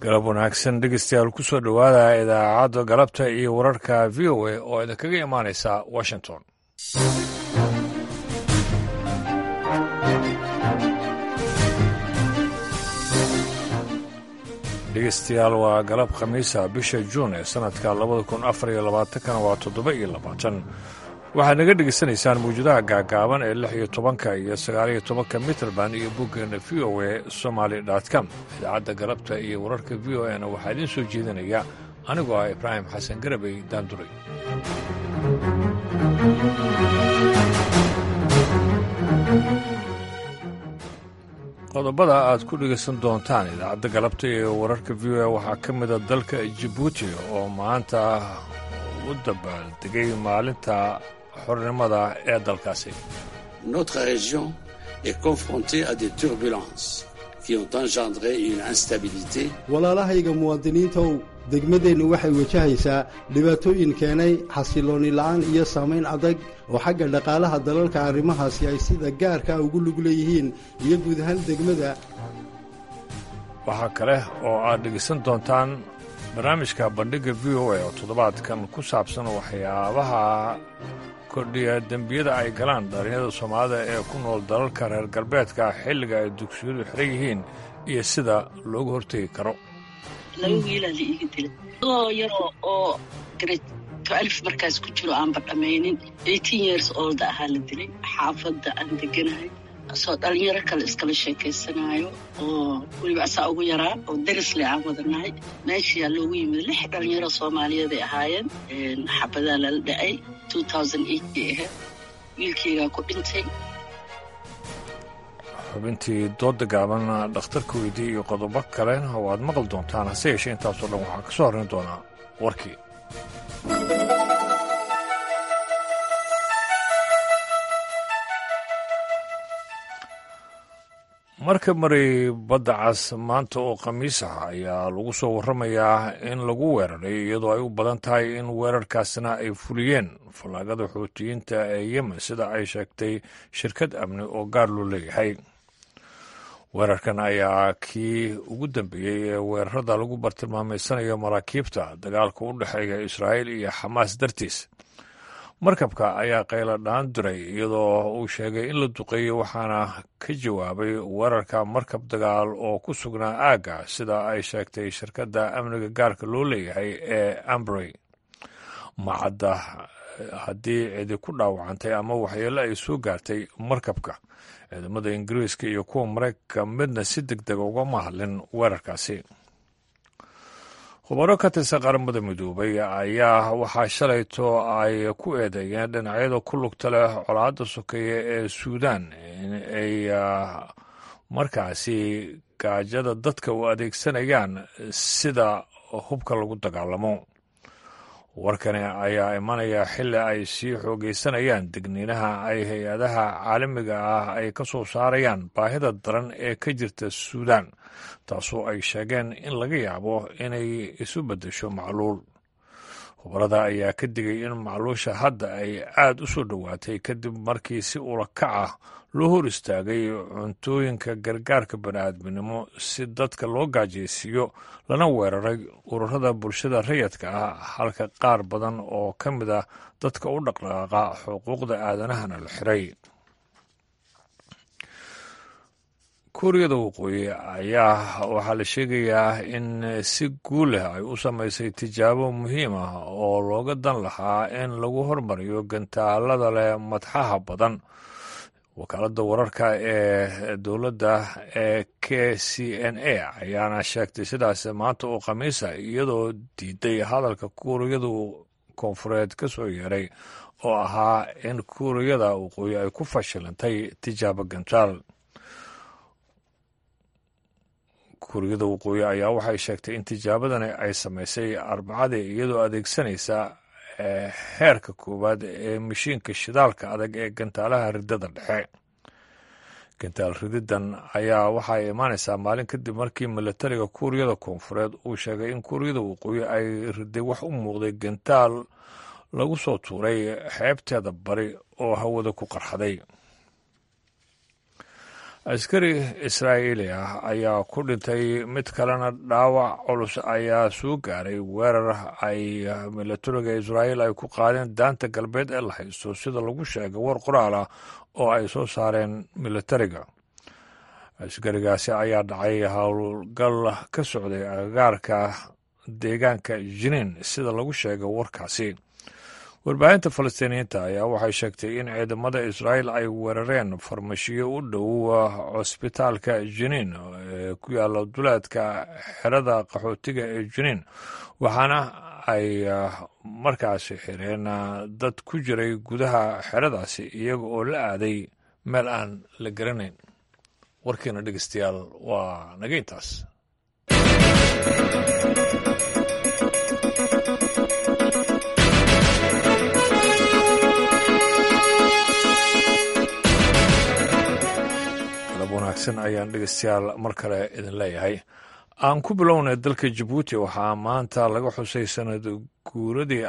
galab wanaagsan dhegeystayaal ku soo dhowaada idaacadda galabta iyo wararka v o a oo idinkaga imaanaysa washington. dhegeystayaal waa galab khamiisa bisha juun ee sannadka 2024 waa 7 waxaad naga dhegaysanaysaan mawjadaha gaagaaban ee 16 iyo 19 mitrband iyo boggeena v o a somaly.com. idaacadda galabta iyo wararka v o a-na waxaa idiin soo jeedinaya anigoo ah ibraahim xasan garabey daanduray. qodobada aad ku dhegaysan doontaan idaacadda galabta iyo wararka v o a waxaa ka mida dalka jabuuti oo maanta u dabaaldegay maalinta xornimada ee dalkaasi. Notre région est confrontée à des turbulences qui ont engendré une instabilité. walaalahayga muwaadiniintow degmadeennu waxay wajahaysaa dhibaatooyin keenay xasilooni la'aan iyo saamayn adag oo xagga dhaqaalaha dalalka arrimahaasi ay sida gaarka ugu lug leeyihiin iyo guud ahaan degmada. waxaa kale oo aad dhegaysan doontaan barnaamijka bandhigga v o a oo toddobaadkan ku saabsan waxyaabaha kordhiya dembiyada ay galaan dhalinyarada soomaalida ee ku nool dalalka reer galbeedka xilliga ay dugsiyadu xiran yihiin iyo sida looga hortegi karo. laba wiilaa la iiga dilay adoo yaroo oo grade 12 markaas ku jiro aanba dhammaynin 18 years old ahaa la dilay xaafadda aan deganahay asoo dhalinyaro kale iskala sheekaysanaayo oo weliba asaa ugu yaraa oo darisle aan wadanahay meeshayaa loogu yimid 6 dhalinyaro soomaaliyeed ay ahaayeen xabadaa lala dhacay 2008 ahayd wiilkaygaa ku dhintay. xubintii dooda gaaban dhakhtarka weydii iyo qodobo kalena waad maqli doontaan hase yeeshee intaasoo dhan waxaa ka soo horrayn doonaa warkii. marka maray badda cas maanta oo khamiis ah ayaa lagu soo warramayaa in lagu weeraray iyadoo ay u badan tahay in weerarkaasna ay fuliyeen fallaagada xuutiyiinta ee yemen sida ay sheegtay shirkad amni oo gaar loo leeyahay. weerarkan ayaa kii ugu dambeeyey ee weerarada lagu bartilmaameysanayo maraakiibta dagaalka u dhexeeya israa'iil iyo xamaas dartiis. markabka ayaa qaylo dhaan diray iyadoo uu sheegay in la duqeeyey waxaana ka jawaabay weerarka markab dagaal oo ku sugnaa aagga sida ay sheegtay shirkadda amniga gaarka loo leeyahay ee ambrey. macadda haddii cidi ku dhaawacantay ama waxyeelo ay soo gaartay markabka. ciidamada ingiriiska iyo kuwa maraykanka midna si deg dega ugama hadlin weerarkaasi. khubaro ka tirsan qaramada midoobay ayaa waxaa shalayto ay ku eedeeyeen dhinacyada ku lugta leh colaadda sokeeye ee suudaan in ay markaasi gaajada dadka u adeegsanayaan sida hubka lagu dagaalamo. warkani ayaa imanaya xilli ay sii xoogaysanayaan digniinaha ay hay-adaha caalamiga ah ay ka soo saarayaan baahida daran ee ka jirta suudaan taasoo ay sheegeen in laga yaabo inay isu beddesho macluul. khubarada ayaa ka digay in macluusha hadda ay aad u soo dhowaatay kadib markii si ulakac ah loo hor istaagay cuntooyinka gargaarka bani'aadminimo si dadka loo gaajaysiiyo lana weeraray ururada bulshada rayadka ah halka qaar badan oo ka mid ah dadka u dhaqdhaqaaqa xuquuqda aadanahana la xiray. kuuriyada waqooyi ayaa waxaa la sheegayaa in si guul leh ay u samaysay tijaabo muhiim ah oo looga dan lahaa in lagu hormariyo gantaalada leh madxaha badan. wakaaladda wararka ee dowladda ee k c n a ayaana sheegtay sidaas maanta oo khamiisa iyadoo diiday hadalka kuuriyada koonfureed ka soo yeeray oo ahaa in kuuriyada waqooyi ay ku fashilantay tijaabo gantaal. kuuriyada waqooyi ayaa waxay sheegtay in tijaabadani ay samaysay arbacadii iyadoo adeegsanaysa heerka koowaad ee mashiinka shidaalka adag ee gantaalaha ridada dhexe. gantaal rididan ayaa waxay imaanaysaa maalin kadib markii milatariga kuuriyada koonfureed uu sheegay in kuuriyada waqooyi ay riday wax u muuqday gantaal lagu soo tuuray xeebteeda bari oo hawada ku qarxaday. askari israa'iili ah ayaa ku dhintay mid kalena dhaawac culus ayaa soo gaaray weerar ay milatariga israa'iil ay ku qaadeen daanta galbeed ee la haysto sida lagu sheegay war qoraal ah oo ay soo saareen milatariga. askarigaasi ayaa dhacay howlgal ka socday agagaarka deegaanka jiniin sida lagu sheegay warkaasi. warbaahinta falastiiniyiinta ayaa waxay sheegtay in ciidamada israa'iil ay weerareen farmashiyo u dhow cusbitaalka jiniin ee ku yaalla duleedka xerada qaxootiga ee jiniin, waxaana ay markaasi xireen dad ku jiray gudaha xeradaasi iyaga oo la aaday meel aan la garanayn. warkiina dhegeystayaal waa naga intaas. wanaagsan ayaan dhegeystayaal mar kale idin leeyahay. aan ku bilownay dalka Jabuuti waxaa maanta laga xusay sanad guuradii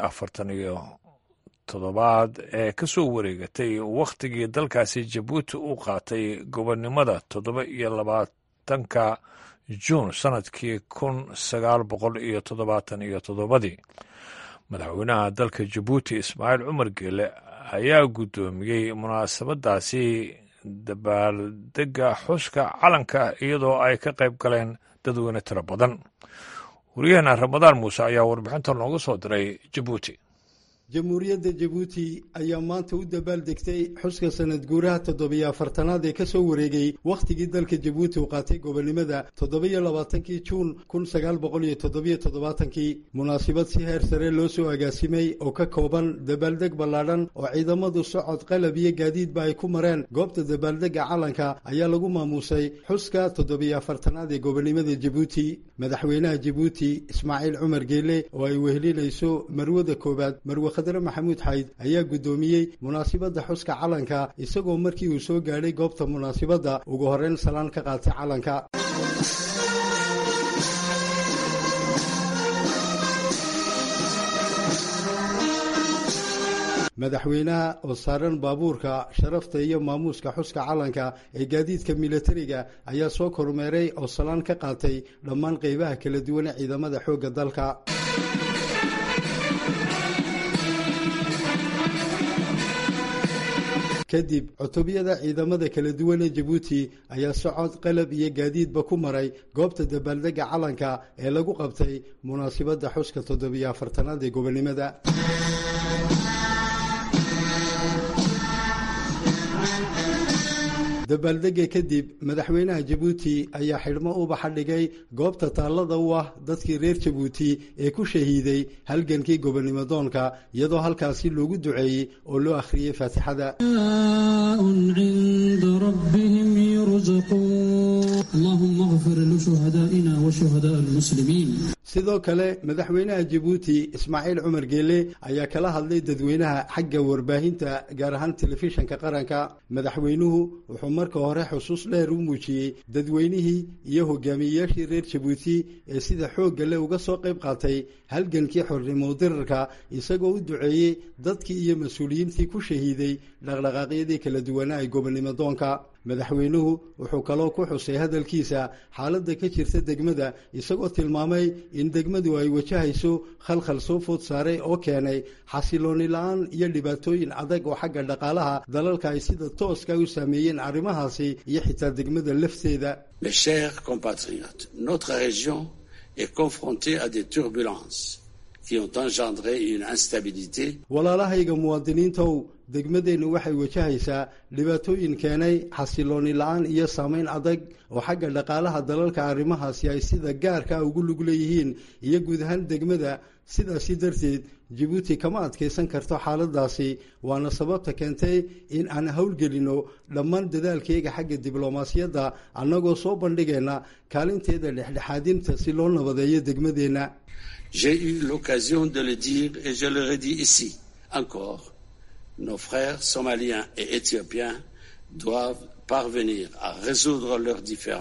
47 ee ka soo wareegatay wakhtigii dalkaasi Jabuuti uu qaatay gobonnimada 27 Juun sanadkii 1977. madaxweynaha dalka Jabuuti Ismaaciil Cumar Geele ayaa guddoomiyey munaasabadaasi dabaaldega xuska calanka iyadoo ay ka qayb galeen dadweyne tiro badan. wariyaheena Ramadaan Muuse ayaa warbixinta nooga soo diray Jabuuti. jamhuuriyadda Jabuuti ayaa maanta u dabaaldegtay xuska sanad guuraha 47aad ee ka soo wareegay wakhtigii dalka Jabuuti uu qaatay gobonnimada 27 Juun 1977. munaasabad si heer sare loo soo agaasimay oo ka kooban dabaaldeg ballaadhan oo ciidamadu socod qalab iyo gaadiidba ay ku mareen goobta dabaaldega calanka ayaa lagu maamuusay xuska 47aad ee gobonnimada Jabuuti. madaxweynaha Jabuuti Ismaaciil Cumar Geele oo ay wehelinayso marwada koobaad marwe maxamuud xayd ayaa guddoomiyey munaasabadda xuska calanka isagoo markii uu soo gaadhay goobta munaasabadda ugu horreyn salaan ka qaatay calanka. madaxweynaha oo saaran baabuurka sharafta iyo maamuuska xuska calanka ee gaadiidka milatariga ayaa soo kormeeray oo salaan ka qaatay dhammaan qaybaha kala duwan ee ciidamada xoogga dalka. kadib cutubiyada ciidamada kala duwan ee Jabuuti ayaa socod qalab iyo gaadiidba ku maray goobta dabaaldega calanka ee lagu qabtay munaasabadda xuska 47aad ee gobonnimada. dabaaldega kadib madaxweynaha Jabuuti ayaa xidhmo ubaxa dhigay goobta taallada u ah dadkii reer Jabuuti ee ku shahiiday halgankii gobonnimodoonka iyadoo halkaasi loogu duceeyey oo loo akhriyey faatixada. sidoo kale madaxweynaha Jabuuti Ismaaciil Cumar Geele ayaa kala hadlay dadweynaha xagga warbaahinta gaar ahaan telefishinka qaranka. madaxweynuhu wuxuu marka hore xusuus dheer u muujiyey dadweynihii iyo hogaamiyeyaashii reer Jabuuti ee sida xoogga leh uga soo qayb qaatay halgankii xornimo dirarka isagoo u duceeyey dadkii iyo mas-uuliyiintii ku shahiiday dhaqdhaqaaqyadii kala duwanaa ee gobonnimodoonka. madaxweynuhu wuxuu kaloo ku xusay hadalkiisa xaaladda ka jirta degmada isagoo tilmaamay in degmadu ay wajahayso khalkhal soo food saaray oo keenay xasilooni la-aan iyo dhibaatooyin adag oo xagga dhaqaalaha dalalka ay sida tooska u saameeyeen arrimahaasi iyo xitaa degmada lafteeda. Mes chers compatriotes, notre région est confrontée à des turbulences qui ont engendré une instabilité. walaalahayga muwaadiniintow degmadeennu waxay wajahaysaa dhibaatooyin keenay xasilooni la-aan iyo saameyn adag oo xagga dhaqaalaha dalalka arrimahaasi ay sida gaarka ugu lug leeyihiin iyo guud ahaan degmada. sidaasi darteed Jabuuti kama adkaysan karto xaaladaasi, waana sababta keentay in aan howlgelino dhammaan dadaalkayga xagga diblomaasiyadda annagoo soo bandhigayna kaalinteeda dhexdhexaadinta si loo nabadeeyo degmadeenna. J'ai eu l'occasion de le dire et je le redis ici encore. Nos frères somaliens et éthiopiens doivent parvenir à résoudre leurs différends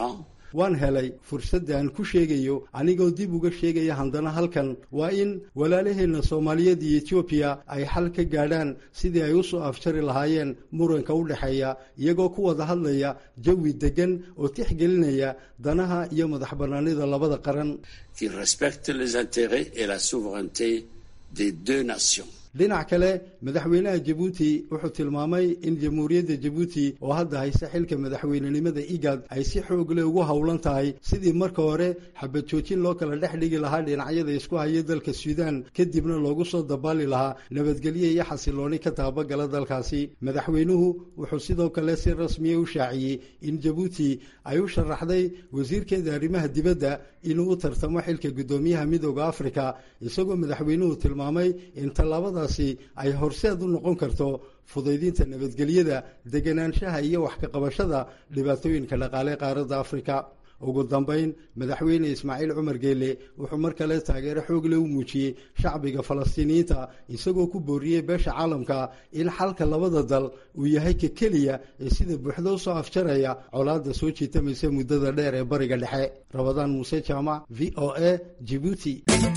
waan helay fursadda aan ku sheegayo anigoo dib uga sheegaya haddana halkan waa in walaalaheenna soomaaliyeed iyo etoobiya ay xal ka gaadhaan sidii ay u soo afjari lahaayeen muranka u dhexeeya iyagoo ku wada hadlaya jawi deggan oo tixgelinaya danaha iyo madax bannaanida labada qaran qui respecte les intérêts et la souveraineté des deux nations. dhinac kale madaxweynaha jabuuti wuxuu tilmaamay in jamhuuriyadda jabuuti oo hadda haysa xilka madaxweynenimada igad ay si xoog leh ugu howlan tahay sidii marka hore xabad joojin loo kala dhex dhigi lahaa dhinacyada isku haya dalka suudaan kadibna loogu soo dabaali lahaa nabadgelyo iyo xasilooni ka taabagala dalkaasi madaxweynuhu wuxuu sidoo kale si rasmiya u shaaciyey in jabuuti ay u sharaxday wasiirkeeda arrimaha dibadda inuu u tartamo xilka guddoomiyaha midooda afrika isagoo madaxweynuhu tilmaamay in tallaabada ay horseed u noqon karto fudaydinta nabadgelyada deganaanshaha iyo wax ka qabashada dhibaatooyinka dhaqaale qaaradda afrika ugu dambayn madaxweyne ismaaciil cumar geele wuxuu mar kale taageero xoog leh u muujiyey shacbiga falastiiniyiinta isagoo ku booriyey beesha caalamka in xalka labada dal uu yahay ka keliya ee sida buuxda u soo afjaraya colaadda soo jiitamaysa muddada dheer ee bariga dhexe rabadaan muuse jaamac v o a jibuuti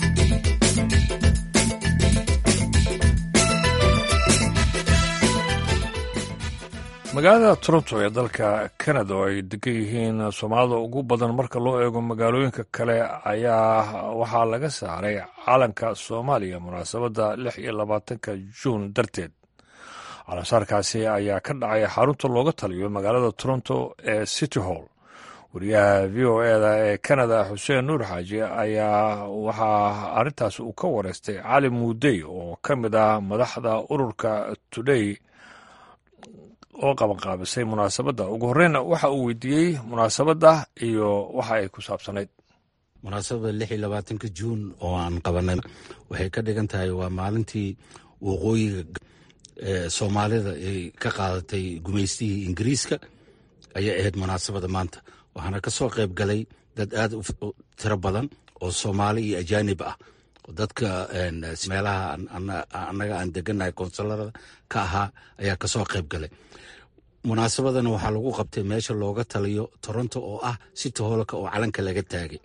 magaalada toronto ee dalka canada oo ay degan yihiin soomaalida ugu badan marka loo eego magaalooyinka kale ayaa waxaa laga saaray calanka soomaaliya munaasabadda 26 juun darteed calansaarkaasi ayaa ka dhacay xarunta looga taliyo magaalada toronto ee city hall wariyaha v o eda ee canada xuseen nuur xaaji ayaa waxaa arrintaas uu ka wareystay cali muudey oo ka mid ah madaxda ururka today oo qabanqaabisay munaasabadda ugu horreyna waxa uu weydiiyey munaasabadda iyo waxa ay ku saabsanayd munaasabadda 26 juun oo aan qabanay waxay ka dhigan tahay waa maalintii waqooyiga soomaalida ay ka qaadatay gumaystihii ingiriiska ayay ahayd munaasabadda maanta waxaana ka soo qayb galay dad aad u tiro badan oo soomaali iyo ajaanib ah dadka meelaha annaga aan degannahay konsularada ka ahaa ayaa ka soo qayb galay munaasabadana waxaa lagu qabtay meesha looga taliyo toronto oo ah city hallka oo calanka laga taagay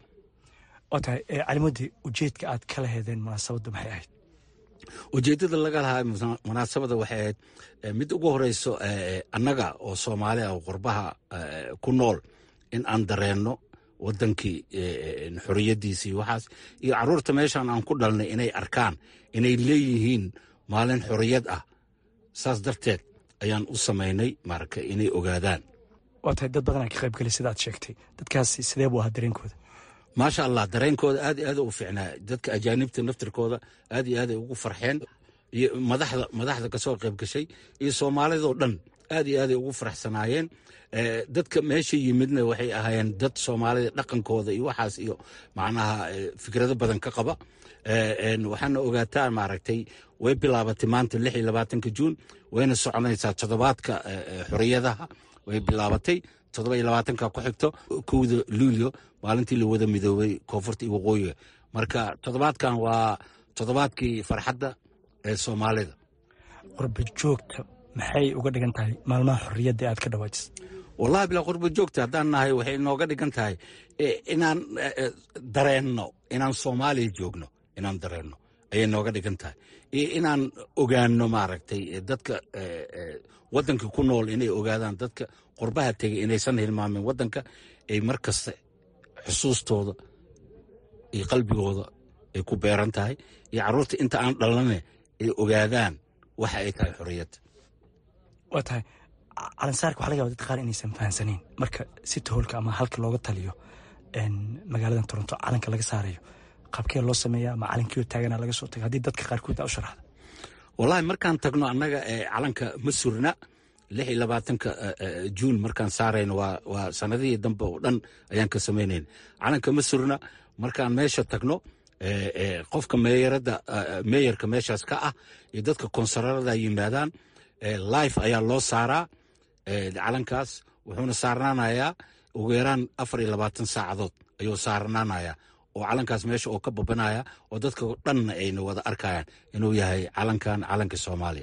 waa tahay calimadi ujeedka aad kala heedeen munaasabadda maxay ahayd ujeeddada laga lahaa munaasabadda waxay ahayd mid ugu horeyso annaga oo soomaali ah oo qurbaha ku nool in aan dareenno wadankii xorriyaddiisii waxaas iyo carruurta meeshaan aan ku dhalnay inay arkaan inay leeyihiin maalin xorriyad ah saas darteed ayaan u samaynay marka inay ogaadaan waa tahay dad badan aa ka qayb gelay sidaad sheegtay dadkaasi sidee buu ahaa dareenkooda maasha allah dareenkooda aad iyo aad u fiicnaa dadka ajaanibta naftirkooda aad iyo aad ay ugu farxeen iyo madaxda ka soo qayb gashay iyo soomaalidoo dhan aad iyo aad ay ugu faraxsanaayeen dadka meesha yimidna waxay ahaayeen dad soomaalida dhaqankooda iyo waxaas iyo macnaha fikrado badan ka qaba waxaana ogaataa maaragtay way bilaabatay maanta 26 juun wayna soconaysaa toddobaadka xorriyadaha way bilaabatay 27ka ku xigto 1 luulyo maalintii la wada midoobay koonfurta iyo waqooyiga marka toddobaadkan waa toddobaadkii farxadda ee soomaalida qurba joogta maxay uga dhigan tahay maalmaha xorriyadda aad ka dhawaajisay wallahi bilaa qurba joogta haddaan nahay waxay nooga dhigan tahay inaan dareenno inaan soomaaliya joogno inaan dareenno ayay nooga dhigan tahay iyo inaan ogaanno maaragtay dadka waddanka ku nool inay ogaadaan dadka qurbaha tegay inaysan hilmaamin waddanka ay mar kasta xusuustooda iyo qalbigooda ay ku beeran tahay iyo carruurta inta aan dhalane ay ogaadaan waxa ay tahay xorriyadda waa tahay calansaarka waxa laga yaba dad qaar inaysan fahansanayn marka city hallka ama halka looga taliyo magaaladan toronto calanka laga saarayo qaabkee loo sameeya ama calankii taagana laga soo tago haddii dadka qaarkood u sharaxda wallahi markaan tagno annaga calanka ma surna 26 juun markaan saarayno waa sanadihii dambe oo dhan ayaan ka samaynayn calanka ma surna markaan meesha tagno qofka meeyarka meeshaas ka ah iyo dadka konsularada yimaadaan life ayaa loo saaraa calankaas wuxuuna saarnaanayaa ugu yaraan 24 saacadood ayuu saarnaanayaa oo calankaas meesha oo ka babanaya oo dadka dhanna ayna wada arkayaan inuu yahay calanka Soomaaliya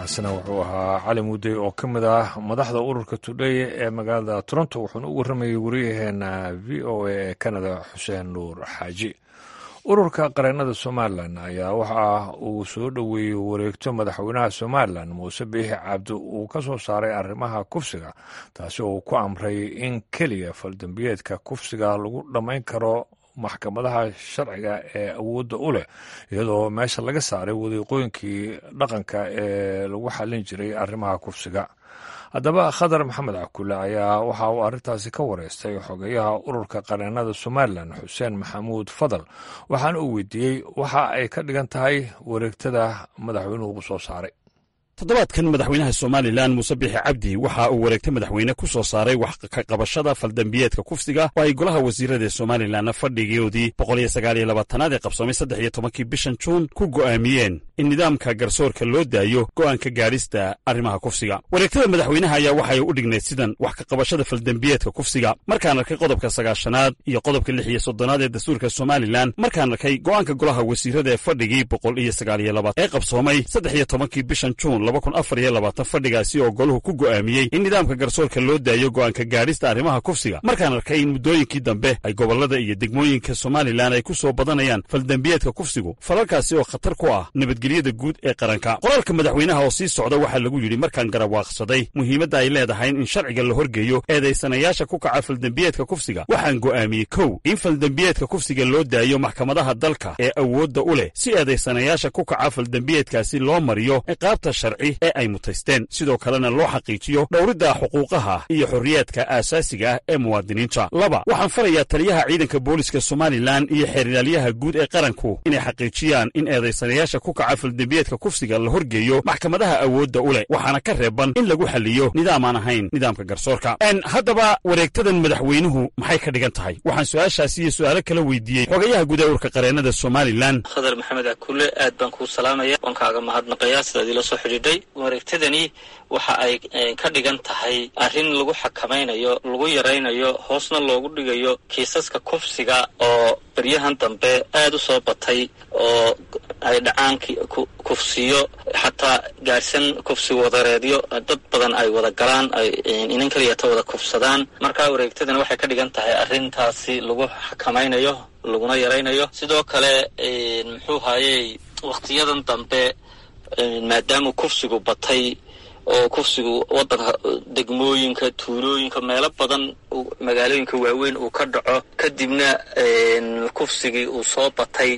kaasina wuxuu ahaa cali mudey oo ka mid ah madaxda ururka today ee magaalada toronto wuxuuna u warramayay wariyaheena v o a ee kanada xuseen nuur xaaji ururka qareennada somalilan ayaa waxa uu soo dhoweeyey wareegto madaxweynaha somalilan muuse biixi cabdi uu ka soo saaray arrimaha kufsiga taasi oo ku amray in keliya faldambiyeedka kufsiga lagu dhammayn karo maxkamadaha sharciga ee awoodda u leh iyadoo meesha laga saaray wadiiqooyinkii dhaqanka ee lagu xallin jiray arrimaha kufsiga haddaba khadar maxamed cakule ayaa waxa uu arrintaasi ka wareystay xogeyaha ururka qareennada somalilan xuseen maxamuud fadal waxaana uu weydiiyey waxa ay ka dhigan tahay wareegtada madaxweynuhu soo saaray. toddobaadkan madaxweynaha somalilan muuse biixi cabdi waxa uu wareegta madaxweyne ku soo saaray wax ka qabashada faldambiyeedka kufsiga oo ay golaha wasiirada somalilanna fadhigoodii 129aad ee qabsoomay 13 bishan juun ku go'aamiyeen in nidaamka garsoorka loo daayo go'aanka gaadhista arrimaha kufsiga. wareegtada madaxweynaha ayaa waxay u dhignayd sidan wax ka qabashada faldambiyeedka kufsiga markaan arkay qodobka 9aad iyo qodobka 36aad ee dastuurka somalilan markaan arkay go'aanka golaha wasiirada ee fadhigii 129 ee qabsoomay 13 bishan juun fadhigaasi oo goluhu ku go'aamiyey in nidaamka garsoorka loo daayo go'aanka gaadhista arrimaha kufsiga markaan arkay in muddooyinkii dambe ay gobollada iyo degmooyinka somalilan ay ku soo badanayaan faldambiyeedka kufsigu falalkaasi oo khatar ku ah nabadgelyada guud ee qaranka. qoraalka madaxweynaha oo sii socda waxaa lagu yidhi markaan garawaaqsaday muhiimadda ay leedahay in sharciga la horgeeyo eedaysanayaasha ku kaca faldambiyeedka kufsiga waxaan go'aamiyey kow in faldambiyeedka kufsiga loo daayo maxkamadaha dalka ee awoodda u leh si eedaysanayaasha ku kaca faldambiyeedkaasi loo mariyo ciqaabta sharci ee ay mutaysteen sidoo kalena loo xaqiijiyo dhowridda xuquuqaha iyo xorriyaadka aasaasiga ah ee muwaadiniinta. laba waxaan farayaa taliyaha ciidanka booliska somalilan iyo xeerlaaliyaha guud ee qaranku inay xaqiijiyaan in eedaysanayaasha ku kaca faldambiyeedka kufsiga la horgeeyo maxkamadaha awoodda u leh waxaana ka reeban in lagu xaliyo nidaam aan ahayn nidaamka garsoorka. haddaba wareegtadan madaxweynuhu maxay ka dhigan tahay waxaan su-aashaasi iyo su-aalo kala weydiiyey xogayaha guud ee ururka qareennada somalilan khadar maxamed akule aad baan kuu salaamaya waan kaaga mahadnaqayaa sidaad ila soo xidhiidhay. wareegtadani waxa ay ka dhigan tahay arrin lagu xakamaynayo lagu yaraynayo hoosna loogu dhigayo kiisaska kufsiga oo baryahan dambe aad u soo batay oo ay dhacaan kufsiyo xataa gaadhsan kufsi wadareedyo dad badan ay wada galaan ay inan keliyata wada kufsadaan. marka wareegtadani waxay ka dhigan tahay arrintaasi lagu xakamaynayo laguna yaraynayo. sidoo kale muxuu haayey wakhtiyadan dambe maadaama kufsigu batay oo kufsigu wadanka degmooyinka tuulooyinka meelo badan magaalooyinka waaweyn uu ka dhaco kadibna kufsigii uu soo batay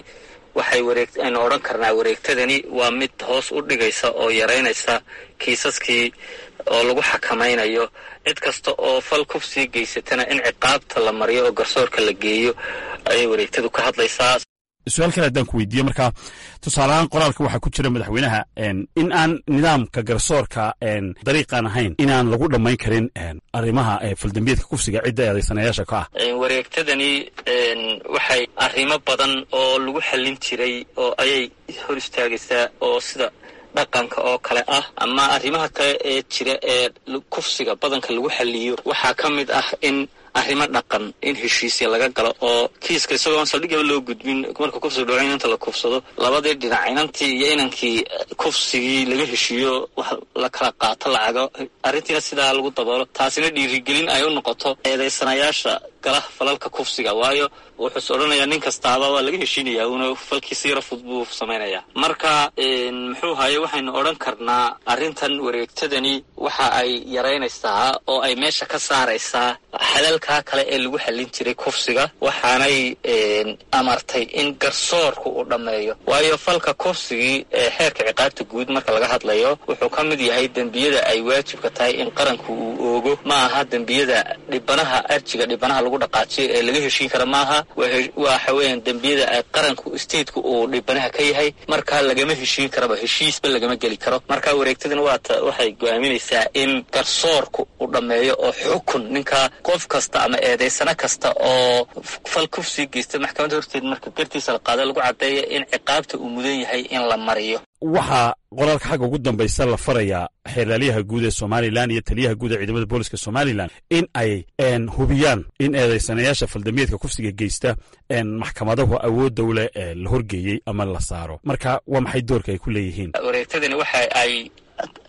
aynu odhan karnaa wareegtadani waa mid hoos u dhigaysa oo yaraynaysa kiisaskii oo lagu xakamaynayo cid kasta oo fal kufsiga geysatana in ciqaabta la mariyo oo garsoorka la geeyo ayay wareegtadu ka hadlaysaa. su-aal kale haddaan ku weydiiye marka tusaaleahaan qoraalka waxaa ku jira madaxweynaha in aan nidaamka garsoorka dariiqaan ahayn inaan lagu dhammayn karin arrimaha faldambiyeedka kufsiga cidda eedaysanayaasha ka ah. wareegtadani waxay arrimo badan oo lagu xallin jiray oo ayay hor istaagaysaa oo sida dhaqanka oo kale ah ama arrimaha kale ee jira ee kufsiga badanka lagu xalliyo waxaa ka mid ah in arrimo dhaqan in heshiisya laga galo oo kiiska isagoo saldhigaba loo gudbin marka kufsiga dhaco inanta la kufsado labadii dhinac inantii iyo inankii kufsigii laga heshiiyo wax la kala qaato lacago arrintiina sidaa lagu daboolo taasina dhiirigelin ay u noqoto eedaysanayaasha gala falalka kufsiga waayo wuxuu odhanayaa nin kastaaba waa laga heshiinayaa uuna falkiisa yara fudud buu samaynayaa. marka muxuu haye waxaynu odhan karnaa arrintan wareegtadani waxa ay yaraynaysaa oo ay meesha ka saaraysaa xalalkaa kale ee lagu xallin jiray kufsiga waxaanay amartay in garsoorku uu dhammeeyo waayo falka kufsigii ee xeerka ciqaabta guud marka laga hadlayo wuxuu ka mid yahay dembiyada ay waajibka tahay in qaranku uu oogo ma aha dembiyada dhibanaha arjiga dhibanaha lagu dhaqaajiyo ee laga heshiin kara maaha waxa weeyaan dembiyada ay qaranku stateku uu dhibanaha ka yahay markaa lagama heshiin karaba heshiisba lagama geli karo. marka wareegtadana waxay go'aaminaysaa in garsoorku uu dhammeeyo oo xukun ninka qof kasta ama eedaysano kasta oo fal kufsi geysta maxkamadda horteed marka gartiisa la qaado lagu caddeeyo in ciqaabta uu mudan yahay in la mariyo. waxaa qoraalka xagga ugu dambaysa la farayaa xeerlaaliyaha guud ee somalilan iyo taliyaha guud ee ciidamada booliska somalilan in ay hubiyaan in eedaysanayaasha faldambiyeedka kufsiga geysta maxkamadahu awoodda u leh la horgeeyey ama la saaro. marka waa maxay doorka ay ku leeyihiin? wareegtadani waxa ay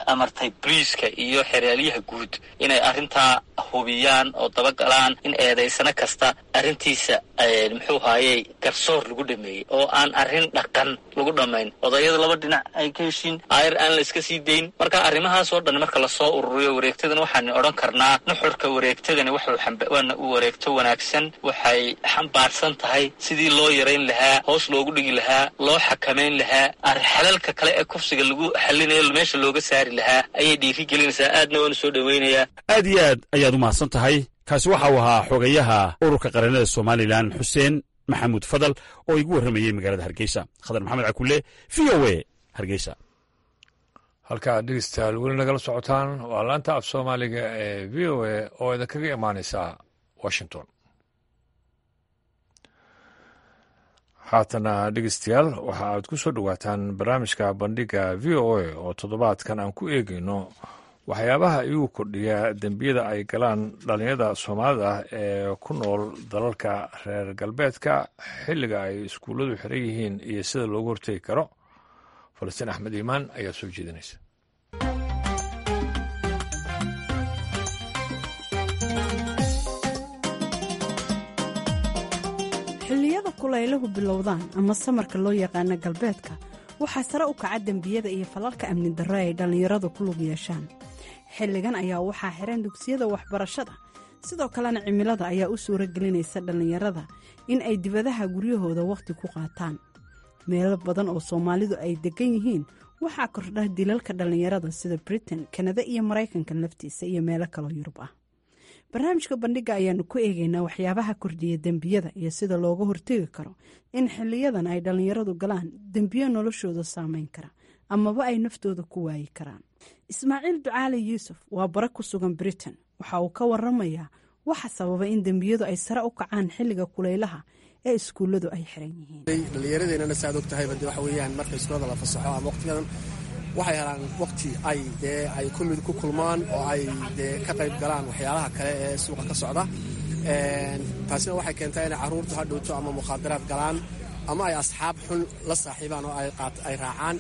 amartay booliiska iyo xeraalyaha guud inay arrintaa hubiyaan oo dabagalaan in eedaysano kasta arrintiisa muxuu haayey garsoor lagu dhameeyey oo aan arrin dhaqan lagu dhammayn odayada laba dhinac ay ka heshiin ayr aan la iska sii dayn marka arrimahaas oo dhan marka lasoo ururiyo wareegtadan waxaan odhan karnaa nuxurka wareegtadani wuxuu wareegto wanaagsan waxay xambaarsan tahay sidii loo yarayn lahaa hoos loogu dhigi lahaa loo xakamayn lahaa xalalka kale ee kufsiga lagu xallinayo meesha looga saari lahaa ayay dhiirigelinaysaa aadna waanu soo dhawaynayaa aad iyo aad ayaad u mahadsan tahay kaasi waxa uu ahaa xogayaha ururka qaranada somalilan xuseen maxamuud fadal oo igu warramayey magaalada hargeysa khadar maxamed cakulle v o a hargeysa halkaa dhegeystayaal weli nagala socotaan waa laanta af soomaaliga ee v o a oo idinkaga imaanaysa washington haatana dhegeystayaal waxa aad ku soo dhowaataan barnaamijka bandhiga v o a oo toddobaadkan aan ku eegayno waxyaabaha igu kordhiya dembiyada ay galaan dhallinyarada soomaalida ah ee ku nool dalalka reer galbeedka xilliga ay iskuulladu xiran yihiin iyo sida loogu hortegi karo falastiin axmed iimaan ayaa soo jeedinaysa xilliyada kulayluhu bilowdaan ama samarka loo yaqaano galbeedka waxaa sare u kaca dembiyada iyo falalka amni darro ay dhallinyaradu ku lug yeeshaan xilligan ayaa waxaa xiran dugsiyada waxbarashada sidoo kalena cimilada ayaa u suuro gelinaysa dhallinyarada in ay dibadaha guryahooda wakhti ku qaataan meelo badan oo soomaalidu ay deggan yihiin waxaa kordha dilalka dhallinyarada sida britain kanada iyo maraykanka laftiisa iyo meelo kaloo yurub ah barnaamijka bandhiga ayaanu ku eegaynaa waxyaabaha kordhiya dembiyada iyo sida looga hortegi karo in xiliyadan ay dhallinyaradu galaan dembiyo noloshooda saamayn kara amaba ay naftooda ku waayi karaan ismaaciil ducaali yuusuf waa bare ku sugan britain waxa uu ka waramayaa waxa sababa in dembiyadu ay sare u kacaan xilliga kulaylaha ee iskuulladu ay xiran yihiin dhallinyaradeenana saad og tahayba de waxa weeyaan marka iskuulada la fasaxo ama waqtigadan waxay helaan waqti ay ku kulmaan oo ay ka qayb galaan waxyaalaha kale ee suuqa ka socda taasina waxay keentaa inay carruurtu hadhowto ama mukhaadaraad galaan ama ay asxaab xun la saaxiibaan oo ay raacaan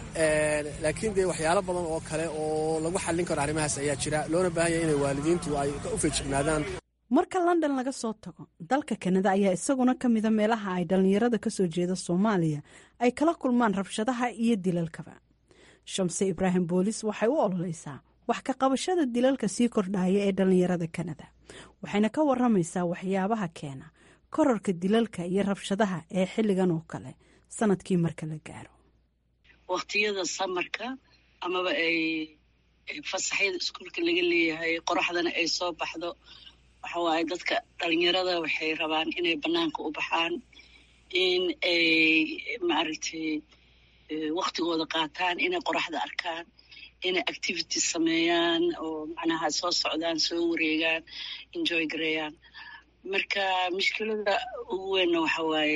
laakiin dee waxyaalo badan oo kale oo lagu xallin karo arrimahaas ayaa jira loona baahan yahay inay waalidiintu ay u feejignaadaan marka london laga soo tago dalka kanada ayaa isaguna ka mida meelaha ay dhallinyarada ka soo jeeda soomaaliya ay kala kulmaan rabshadaha iyo dilalkaba shamse ibraahim boolis waxay u ololeysaa wax ka qabashada dilalka sii kordhaya ee dhallinyarada kanada waxayna ka waramaysaa waxyaabaha keena kororka dilalka iyo rabshadaha ee xilligan oo kale sanadkii marka la gaaro waqtiyada samarka amaba ay fasaxyada iskuulka laga leeyahay qoraxdana ay soo baxdo waxa waaye dadka dhalinyarada waxay rabaan inay bannaanka u baxaan in ay maaragtay waqtigooda qaataan inay qoraxda arkaan inay activities sameeyaan oo macnaha soo socdaan soo wareegaan enjoy gareeyaan marka mushkilada ugu weynna waxa waaye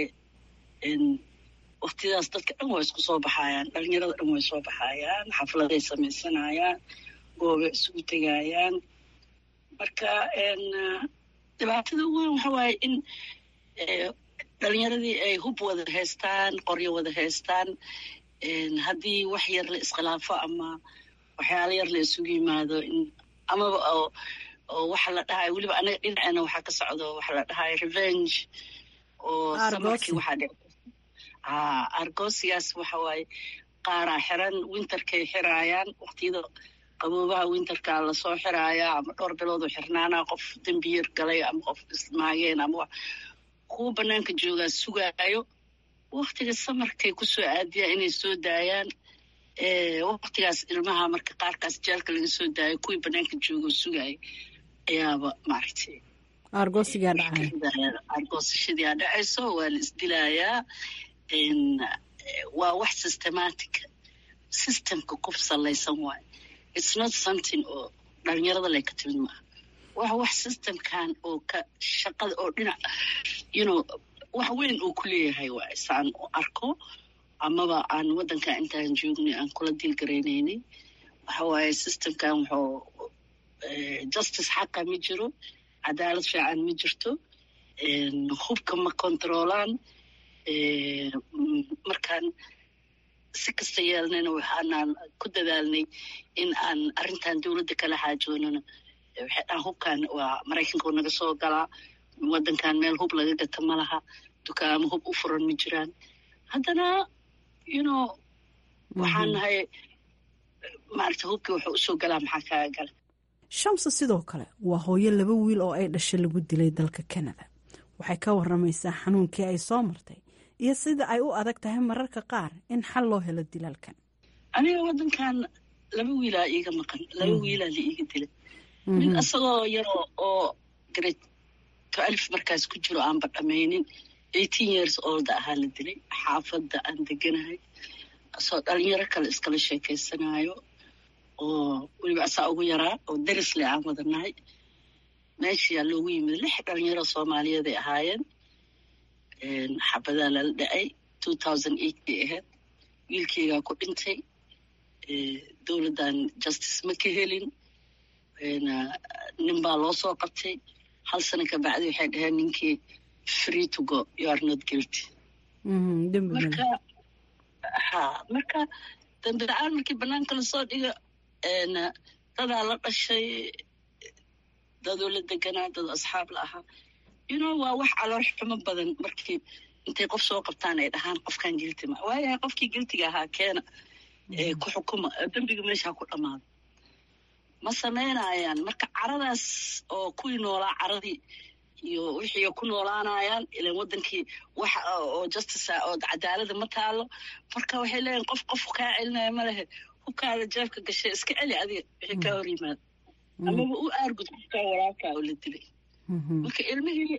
waqtidaas dadka dhan waa isku soo baxayaan dhalinyarada dhan way soo baxayaan xafladay samaysanayaan goobay isugu tegayaan marka dhibaatada ugu weyn waxa waaye in dhalinyaradii ay hub wada haystaan qoryo wada haystaan haddii wax yar la iskhilaafo ama waxyaalo yar la isugu yimaado amaba oo waxa la dhahay weliba anaga dhinaceena waxaa ka socdo waxa la dhahay revenge oo samarkii waxaa dhici argosigaas waxa waaye qaaraa xiran winterkay xiraayaan waqtiyada qaboobaha winterka lasoo xiraayaa ama dhowr biloodoo xirnaanaa qof dembiyar galay ama qof ismaageen ama kuwa bannaanka joogaa sugaayo waqtiga samarkay ku soo aadiyaan inay soo daayaan waqtigaas ilmaha marka qaarkaas jaalka laga soo daayo kuwii bannaanka joogoo sugaaya ayaaba maaragtay argoosashadii aa dhacayso waa la isdilayaa waa wax systematic systemka ku salaysan waayo it's not something oo dhalinyarada lay ka timid maaha wax systemkan oo ka shaqada oo dhinac wax weyn uu ku leeyahay waaye saan u arko amaba aan waddanka intaan joognay aan kula diilgaraynaynay waxa waaye systemkan wuxuu justice xaqa ma jiro cadaalad fiican ma jirto hubka ma controolaan markaan si kasta yeelnayna waxaanaan ku dadaalnay in aan arrintan dowladda kala xaajoonano. waxay dhahan hubkan waa maraykanka naga soo galaa, waddankan meel hub laga gata ma laha, dukaamo hub u furan ma jiraan. haddana waxaan nahay maaragta hubkii wuxuu usoo galaa maxaa kaaga gala. Shamsa sidoo kale waa hooyo 2 wiil oo ay dhashay lagu dilay dalka Canada. waxay ka waramaysaa xanuunkii ay soo martay iyo sida ay u adag tahay mararka qaar in xal loo helo dilalkan. aniga waddankan 2 wiilaa iiga maqan, 2 wiilaa la iiga dilay. mid asagoo yaroo oo grade 12 markaas ku jiro aan badhamaynin, 18 years old ahaa la dilay xaafadda aan deganahay. asoo dhalinyaro kale iskala sheekaysanaayo oo weliba asaa ugu yaraa oo darisle aan wadanahay. meeshayaa loogu yimid 6 dhalinyaro Soomaaliyeed ay ahaayeen. xabadaa lala dhacay 2008 bay ahayd. wiilkeygaa ku dhintay. dowladdan justice ma ka helin. nin baa loo soo qabtay. 1 sano ka bacdi waxay dhaheen ninkii free to go, you are not guilty. marka dambi la-aan markii banaanka lasoo dhigo dadaa la dhashay, dadoo la deganaa, dad asxaab la ahaa. waa wax calool xumo badan markii intay qof soo qabtaan ay dhahaan qofkan gilti ma waayahay, qofkii giltiga ahaa keena ku xukuma, dembiga meesha ku dhammaado. ma samaynayaan. marka caradaas oo kuwii noolaa caradii iyo wixii ku noolaanayaan ilaan wadankii wax oo justice oo cadaalada ma taalo. marka waxay leeyihiin qof kaa celinaya ma lehe, hubkaada jeebka gashay iska celi adiga wixii kaa hor yimaado, amaba u aargud qofkaa walaalkaa oo la dilay. marka ilmihii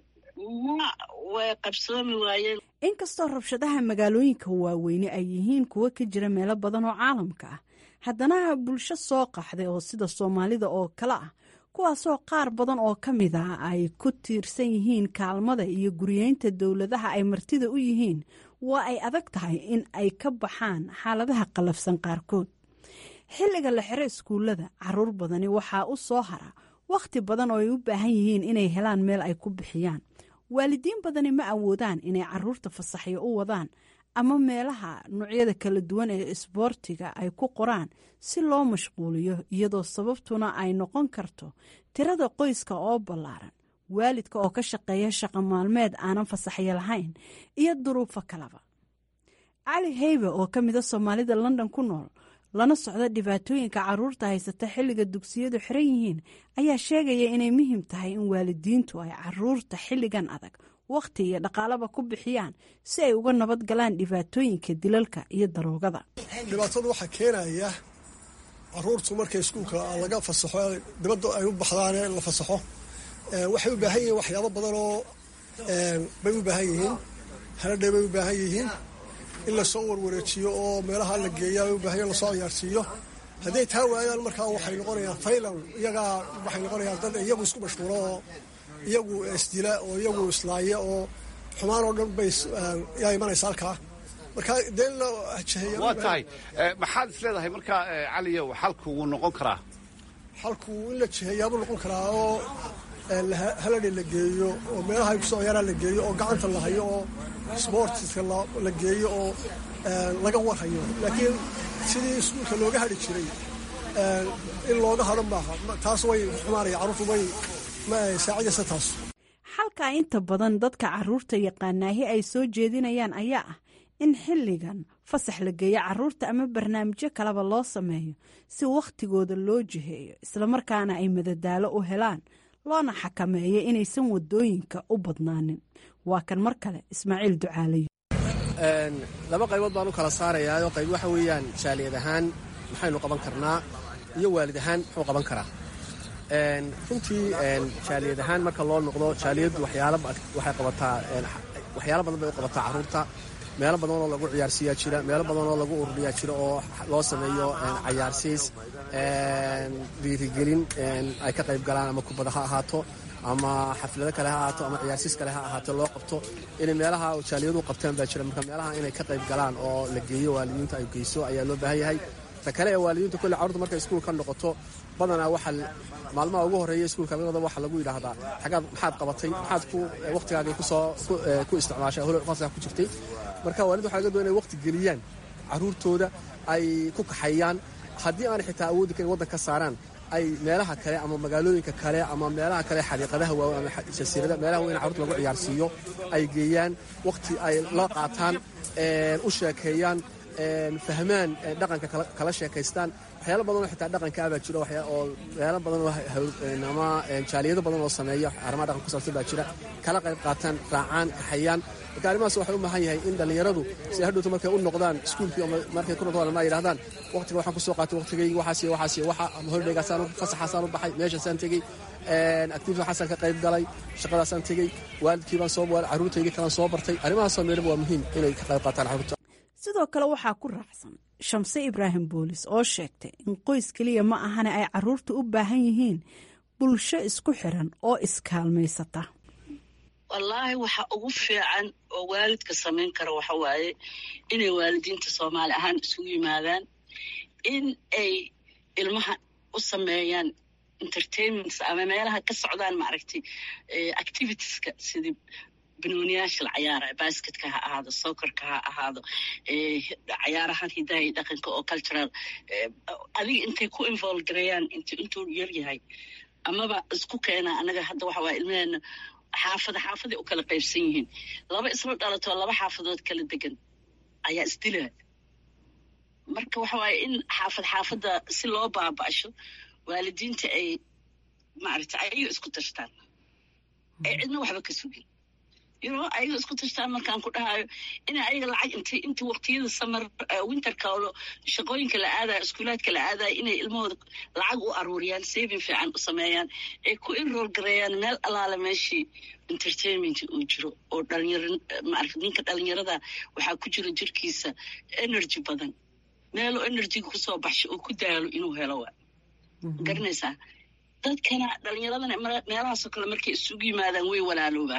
way qabsoomi waayeen. inkastoo rabshadaha magaalooyinka waaweyne ay yihiin kuwo ka jira meelo badan oo caalamka ah, haddana bulsho soo qaxday oo sida Soomaalida oo kale ah, kuwaasoo qaar badan oo ka mid ah ay ku tiirsan yihiin kaalmada iyo guriyeynta dowladaha ay martida u yihiin, waa ay adag tahay in ay ka baxaan xaaladaha qalafsan qaarkood. xilliga la xiro iskuullada, caruur badani waxaa u soo hara wakhti badan oo ay u baahan yihiin inay helaan meel ay ku bixiyaan. waalidiin badani ma awoodaan inay caruurta fasaxyo u wadaan ama meelaha noocyada kala duwan ee isboortiga ay ku qoraan si loo mashquuliyo, iyadoo sababtuna ay noqon karto tirada qoyska oo ballaaran, waalidka oo ka shaqeeya shaqo maalmeed aanan fasaxyo lahayn, iyo duruufo kaleba. cali heybe oo ka mida Soomaalida London ku nool lana socda dhibaatooyinka caruurta haysata xilliga dugsiyadu xiran yihiin, ayaa sheegaya inay muhiim tahay in waalidiintu ay caruurta xilligan adag wakhti iyo dhaqaalaba ku bixiyaan si ay uga nabad galaan dhibaatooyinka dilalka iyo daroogada. dhibaatadu waxaa keenaya caruurtu markay iskuulka laga fasaxo, dibadda ay u baxdaan la fasaxo, waxay u baahan yihiin waxyaabo badan oo bay u baahan yihiin, haladhay bay u baahan yihiin in lasoo warwareejiyo oo meelaha la geeya u baahan yahay lasoo ciyaarsiiyo. hadday taa waayaan markaa waxay noqonayaan faylan, iyagaa waxay noqonayaan dad iyagu isku mashquulo oo iyagu isdila oo iyagu islaaya oo xumaan oo dhan bay yaa imanaysa halkaa. marka dee la hajaheeya. waa tahay maxaad is leedahay markaa caliyow xalku wuu noqon karaa? xalku in la jiheeyaabuu noqon karaa oo haladhi la geeyo oo meelaha ay kusoo ciyaaraan la geeyo oo gacanta la hayo oo sportiska la geeyo oo laga warhayo. laakiin sidii iskuulka looga hadhi jiray in looga hadho maaha, taas way xumaanaya carruurtu way ma saacidaysa taas. xalka inta badan dadka caruurta yaqaanaahi ay soo jeedinayaan ayaa ah in xilligan fasax la geeyo caruurta ama barnaamijyo kaleba loo sameeyo si wakhtigooda loo jiheeyo, islamarkaana ay madadaalo u helaan, loona xakameeyo inaysan wadooyinka u badnaanin. waa kan mar kale Ismaaciil Ducaalayo. 2 qaybood baan u kala saarayaa. qayb waxa weeyaan jaaliyad ahaan maxaynu qaban karnaa iyo waalid ahaan muxuu qaban karaa. runtii jaaliyad ahaan marka loo noqdo, jaaliyaddu waxay qabataa waxyaalo badan bay u qabataa carruurta. meelo badan oo lagu ciyaarsiiyaa jira, meelo badan oo lagu ururiyaa jira oo loo sameeyo cayaarsiis, dhiirigelin ay ka qayb galaan, ama kubada ha ahaato ama xaflado kale ha ahaato ama ciyaarsiis kale ha ahaato loo qabto. inay meelaha jaaliyadu qabtaan baa jira. marka meelaha inay ka qayb galaan oo la geeyo, waalidiinta ay geyso ayaa loo baahan yahay. ta kale ee waalidiinta kolle carruurta markay iskuulka noqoto, badanaa waxa maalmaha ugu horreeya iskuulka labada waxa lagu yidhaahdaa maxaad qabatay, maxaad wakhtigaagii ku isticmaashay fasaxa ku jirtay. marka waalid waxaa laga doonaya inay waqti geliyaan carruurtooda ay ku kaxayaan haddii aanay xitaa awoodi karin waddan ka saaraan ay meelaha kale ama magaalooyinka kale ama meelaha kale xadiiqadaha waaweyn ama jasiirada meelaha weyn carruurta lagu ciyaarsiiyo ay geeyaan waqti ay la qaataan u sheekeeyaan fahmaan dhaqanka kala sheekaystaan waxyaalo badan oo xitaa dhaqanka abaa jiro oo waxyaalo badan oo ama jaaliyado badan oo sameeya arrimaha dhaqanka ku saabsan baa jira kala qayb qaataan raacaan kaxayaan marka arrimahaas waxay u baahan yahay in dhallinyaradu si hadhowta markay u noqdaan iskuulkii ama markay ku noqdaan ma yidhahdaan waqtiga waxaan ku soo qaatay waqtigaygi waxaas iyo waxa ama hordhaygaasaan fasaxaasaan u baxay meeshaasaan tegey activity waxaasaan ka qayb galay shaqadaasaan tegey waalidkii baan soo carruurtaygii kalaan soo bartay arrimahaasoo meelaba waa muhiim inay ka qayb qaataan carruurta sidoo kale waxaa ku raacsan Shamse Ibraahim Boolis oo sheegtay in qoys kaliya ma ahane ay carruurta u baahan yihiin bulsho isku xiran oo iskaalmaysata wallaahi waxa ugu fiican oo waalidka samayn kara waxa waaye inay waalidiinta Soomaali ahaan isugu yimaadaan in ay ilmaha u sameeyaan entertainments ama meelaha ka socdaan maaragtay activitieska sidii banooniyaasha la ciyaara basketka ha ahaado soccerka ha ahaado ciyaarahan hidaha iyo dhaqanka oo cultural adiga intay ku involve gareeyaan intuu yar yahay amaba isku keena anaga hadda waxa waa ilmaheena xaafaday u kala qaybsan yihiin laba isla dhalato laba xaafadood kala degan ayaa isdilaa marka waxa waaye in xaafada si loo baaba'asho waalidiinta ay maaragtay ayaga isku tashtaan ay cidna waxba ka sugin ayaga isku tashtaan markaan ku dhahayo in ayaga lacag intii waqtiyada summer winterka oo shaqooyinka la aadayo iskuulaadka la aadayo inay ilmahooda lacag u aruuriyaan saving fiican u sameeyaan ay ku enroll gareeyaan meel alaala meeshii entertainment uu jiro oo ninka dhalinyarada waxaa ku jira jirkiisa energy badan meelo energyga kusoo baxsho oo ku daalo inuu helo waa garanaysaa dadkana dhalinyaradana meelahaasoo kale markay isugu yimaadaan way walaaloobaan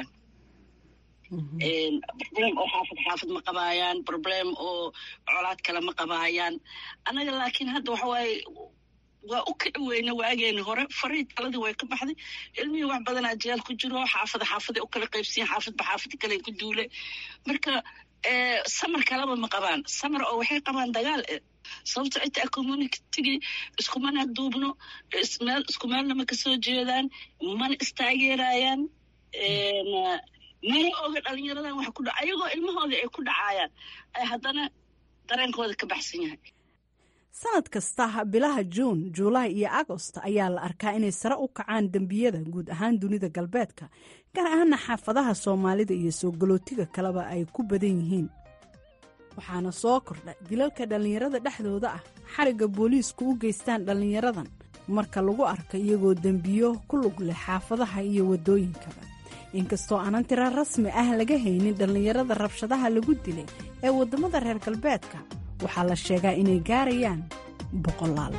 problem oo xaafad ma qabaayaan problem oo colaad kale ma qabaayaan annaga laakiin hadda waxa waaye waa u ka dhaweyna waageeni hore farii taladii way ka baxday ilmihii wax badanaa jeel ku jiro xaafaday u kala qaybsiyan xaafadba xaafad kale ku duule marka samar kaleba ma qabaan samar oo waxay qabaan dagaal sababto xitaa communitygii iskumana duubno isku meelna ma kasoo jeedaan mana istaageerayaan meel ooga dhalinyaradan waxa ku dhaca ayagoo ilmahooda ay ku dhacayaan ay haddana dareenkooda ka baxsan yahay sanad kasta bilaha Juun, Juulaay iyo Agoosto ayaa la arkaa inay sare u kacaan dambiyada guud ahaan dunida galbeedka gaar ahaan xaafadaha Soomaalida iyo soo galootiga kaleba ay ku badan yihiin waxaana soo kordhay dilalka dhalinyarada dhexdooda ah xariga booliisku u geystaan dhalinyaradan marka lagu arko iyagoo dambiyo ku lug leh xaafadaha iyo wadooyinkaba inkastoo aanan tira rasmi ah laga haynin dhalinyarada rabshadaha lagu dilay ee wadamada reer galbeedka waxaa la sheegaa inay gaarayaan 100.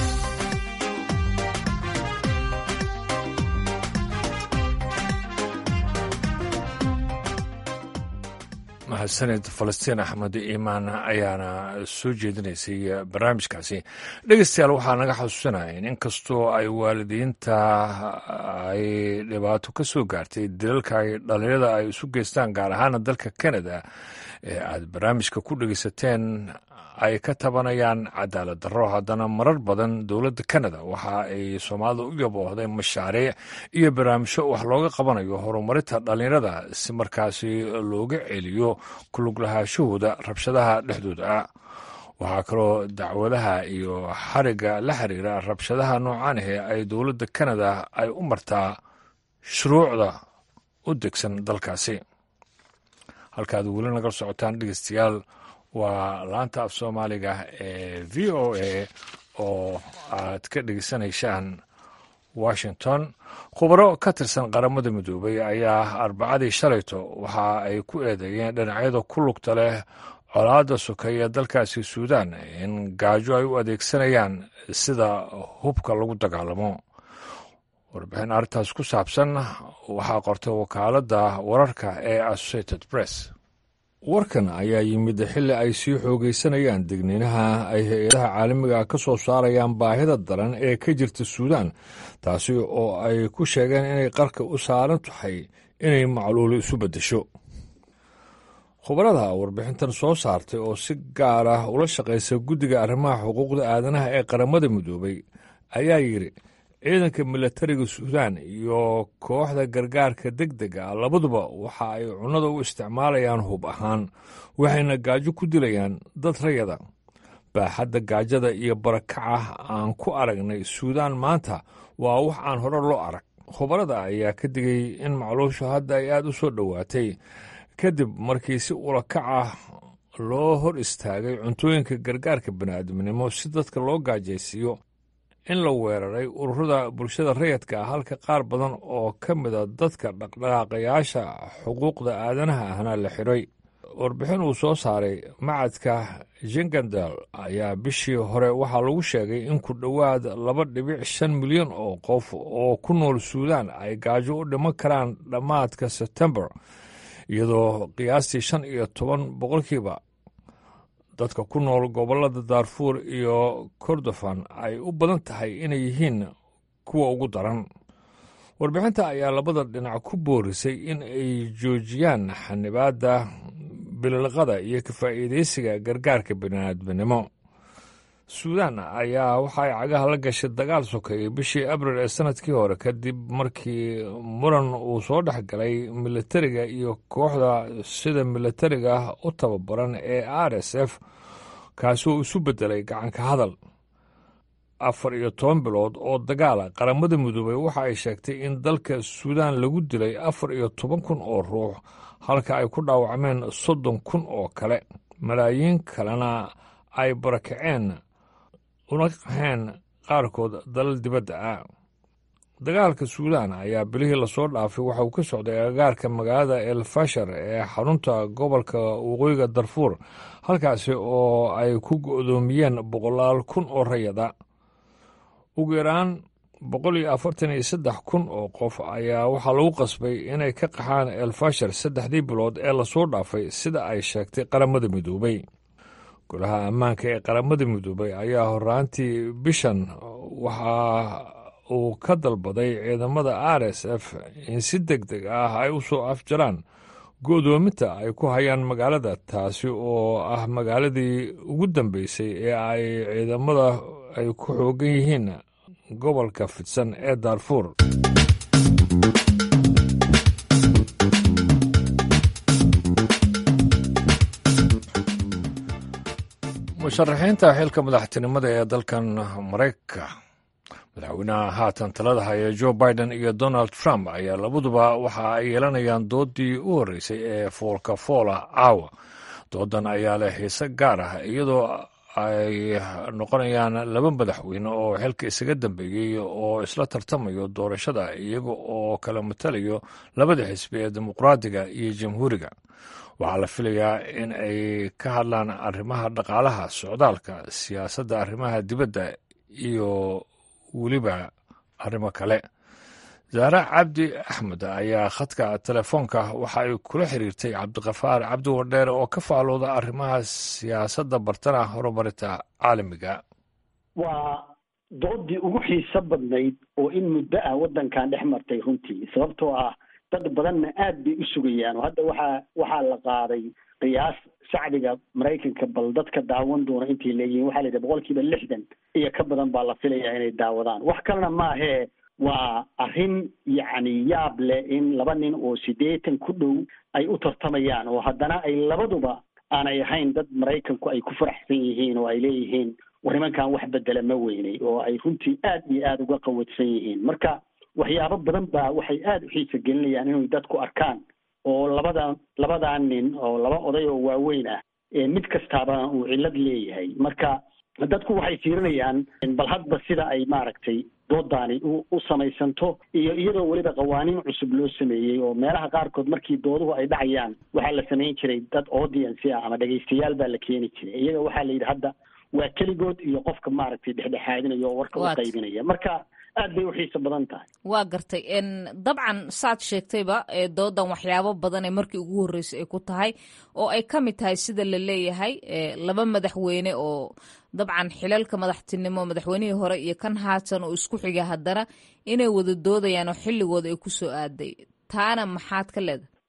mahadsanid falastiin axmed iimaan ayaana soo jeedinaysay barnaamijkaasi dhegeystayaal waxaa naga xasuusanaya in inkastoo ay waalidiinta ay dhibaato ka soo gaartay dilalka ay dhalinyarada ay isu geystaan gaar ahaana dalka Canada ee aad barnaamijka ku dhegeysateen ay ka tabanayaan cadaalad darro haddana marar badan dowladda Canada waxa ay Soomaalida u yaboohday mashaariic iyo barnaamijyo wax looga qabanayo horumarinta dhalinyarada si markaasi looga celiyo ku lug lahaanshahooda rabshadaha dhexdooda waxaa kaloo dacwadaha iyo xariga la xiriira rabshadaha noocan ay dowladda Canada ay u martaa shuruucda u degsan dalkaasi halkaad weli naga socotaan dhegeystayaal waa laanta af Soomaaliga ee VOA oo aad ka dhegeysanaysaan Washington khubaro ka tirsan qaramada midoobay ayaa Arbacadii shalayto waxa ay ku eedeeyeen dhinacyada ku lugta leh colaadda sokeeye dalkaasi Suudaan in gaajo ay u adeegsanayaan sida hubka lagu dagaalamo warbixin arrintaas ku saabsan waxaa qortay wakaaladda wararka ee Associated Press warkan ayaa yimid xilli ay sii xoogaysanayaan digniinaha ay hay-adaha caalamiga ka soo saarayaan baahida daran ee ka jirta Suudaan taasi oo ay ku sheegeen inay qarka u saaran tahay inay macluul isu beddesho khubarada warbixintan soo saartay oo si gaar ah ula shaqaysa guddiga arrimaha xuquuqda aadanaha ee qaramada midoobay ayaa yidhi ciidanka milatariga suudaan iyo kooxda gargaarka deg dega ah labaduba waxa ay cunnada u isticmaalayaan hub ahaan waxayna gaajo ku dilayaan dad rayada baaxadda gaajada iyo barakaca aan ku aragnay suudaan maanta waa wax aan hore loo arag khubarada ayaa ka digay in macluushu hadda ay aad u soo dhowaatay kadib markii si ulakac ah loo hor istaagay cuntooyinka gargaarka bini'aadamnimo si dadka loo gaajaysiiyo in la weeraray ururada bulshada rayadka ah halka qaar badan oo ka mida dadka dhaqdhaqaaqayaasha xuquuqda aadanaha ahna la xidhay warbixin uu soo saaray macadka jingandal ayaa bishii hore waxaa lagu sheegay in ku dhowaad 2.5 milyan oo qof oo ku nool suudaan ay gaajo u dhiman karaan dhammaadka sebtembar iyadoo qiyaastii 15% dadka ku nool gobollada daarfuur iyo kordofan ay u badan tahay inay yihiin kuwa ugu daran warbixinta ayaa labada dhinac ku boorisay in ay joojiyaan xanibaadda bililqada iyo ka faa'iidaysiga gargaarka bini'aadminimo suudaan ayaa waxa ay cagaha la gashay dagaal sokeeyey bishii abril ee sanadkii hore kadib markii muran uu soo dhex galay milatariga iyo kooxda sida milatariga u tababaran ee RSF kaasi oo isu beddelay gacanka hadal 14 bilood oo dagaala qaramada midoobay waxa ay sheegtay in dalka suudaan lagu dilay 14,000 oo ruux halka ay ku dhaawacmeen 30,000 oo kale malaayiin kalena ay barakaceen una qaxeen qaarkood dalal dibadda ah dagaalka suudaan ayaa bilihii lasoo dhaafay waxa uu ka socday agagaarka magaalada el fashar ee xarunta gobolka waqooyiga darfuur halkaasi oo ay ku go'doomiyeen 100,000 oo rayada ugu yaraan 143,000 oo qof ayaa waxaa lagu qasbay inay ka qaxaan el fashar 3 bilood ee lasoo dhaafay sida ay sheegtay qaramada midoobay golaha ammaanka ee qaramada midoobay ayaa horraantii bishan waxa uu ka dalbaday ciidamada RSF in si deg deg ah ay u soo afjaraan go'doominta ay ku hayaan magaalada taasi oo ah magaaladii ugu dambeysay ee ay ciidamada ay ku xoogan yihiin gobolka fidsan ee daarfuur musharaxiinta xilka madaxtinimada ee dalkan maraykanka madaxweynaha haatan talada haya joe biden iyo donald trump ayaa labaduba waxa ay yeelanayaan doodii u horreysay ee foolka foola caawa doodan ayaa leh xiise gaar ah iyadoo ay noqonayaan laba madaxweyne oo xilka isaga dambeeyey oo isla tartamayo doorashada iyaga oo kala matalayo labada xisbi ee dimuqraadiga iyo jamhuuriga waxaa la filayaa in ay ka hadlaan arrimaha dhaqaalaha socdaalka siyaasadda arrimaha dibadda iyo weliba arrimo kale zaare cabdi axmed ayaa khadka telefoonka waxa ay kula xiriirtay cabdiqafaar cabdi wadheere oo ka faalooda arrimaha siyaasadda bartana horumarinta caalamiga waa doodii ugu xiiso badnayd oo in muddo ah waddankan dhex martay runtii sababtoo ah dad badanna aad bay u sugayaan oo hadda waxaa la qaaday qiyaas shacbiga maraykanka bal dadka daawan doona intay leeyihiin waxaa la yidhi 60% iyo ka badan baa la filayaa inay daawadaan wax kalena maahee waa arrin yacni yaab leh in laba nin oo 80 ku dhow ay u tartamayaan oo haddana ay labaduba aanay ahayn dad maraykanku ay ku faraxsan yihiin oo ay leeyihiin war nimankan wax bedela ma weynay oo ay runtii aad iyo aad uga qawadsan yihiin marka waxyaabo badan baa waxay aad u xiisa gelinayaan inay dadku arkaan oo labadan nin oo laba oday oo waaweyn ah mid kastaaba uu cillad leeyahay marka dadku waxay fiirinayaan bal hadba sida ay maaragtay doodaani u samaysanto iyo iyadoo weliba qawaaniin cusub loo sameeyey oo meelaha qaarkood markii dooduhu ay dhacayaan waxaa la samayn jiray dad audience ah ama dhegaystayaal baa la keeni jiray iyaga waxaa la yidhi hadda waa keligood iyo qofka maaragtay dhexdhexaadinaya oo warka u qaybinaya marka aad bay u xiiso badan tahay waa gartay dabcan saad sheegtayba doodan waxyaabo badan ee markii ugu horreysay ay ku tahay oo ay ka mid tahay sida la leeyahay laba madaxweyne oo dabcan xilalka madaxtinimo madaxweynihii hore iyo kan haatan oo isku xiga haddana inay wada doodayaan oo xilligooda ay ku soo aaday taana maxaad ka leedahay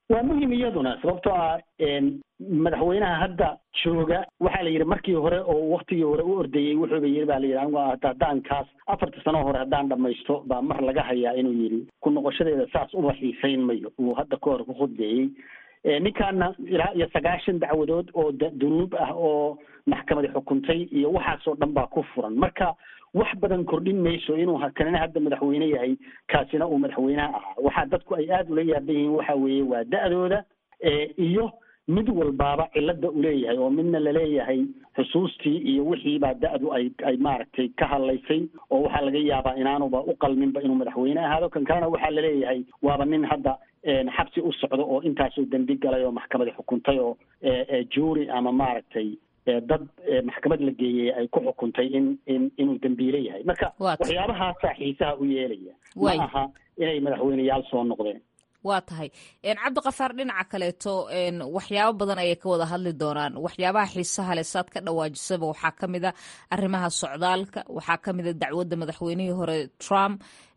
waa muhim iyaduna sababtoo ah madaxweynaha hadda jooga waxaa la yidhi markii hore oo waktigii hore u ordayey wuxuuba yidhi baa la yidhi anigu haddaan kaas 4 sano hore haddaan dhamaysto baa mar laga hayaa inuu yidhi ku noqoshadeeda saas uma xiisayn mayo uu hadda ka hor ku khudbeeyey ninkaana ilaa iyo 90 dacwadood oo dunuub ah oo maxkamadi xukuntay iyo waxaasoo dhan baa ku furan marka wax badan kordhin mayso inuu kanina hadda madaxweyne yahay kaasina uu madaxweynaha ahaa waxaa dadku ay aada ula yaaban yihiin waxa weeye waa da'dooda iyo mid walbaaba cilada u leeyahay oo midna laleeyahay xusuustii iyo wixiibaa da'du ay maaragtay ka hadlaysay oo waxaa laga yaabaa inaanuba u qalminba inuu madaxweyne ahaado kan kalena waxaa laleeyahay waaba nin hadda xabsi u socdo oo intaasoo dembi galay oo maxkamadi xukuntay oo juuri ama maaragtay dad maxkamad la geeyey ay ku xukuntay inuu dembiile yahay marka waxyaabahaasa xiisaha u yeelaya ma aha inay madaxweyneyaal soo noqdeen waa tahay cabdiqafaar dhinaca kaleeto waxyaabo badan ayay ka wada hadli doonaan waxyaabaha xiisaha leh saad ka dhawaajisaba waxaa ka mid a arrimaha socdaalka waxaa ka mid a dacwadda madaxweynihii hore Trump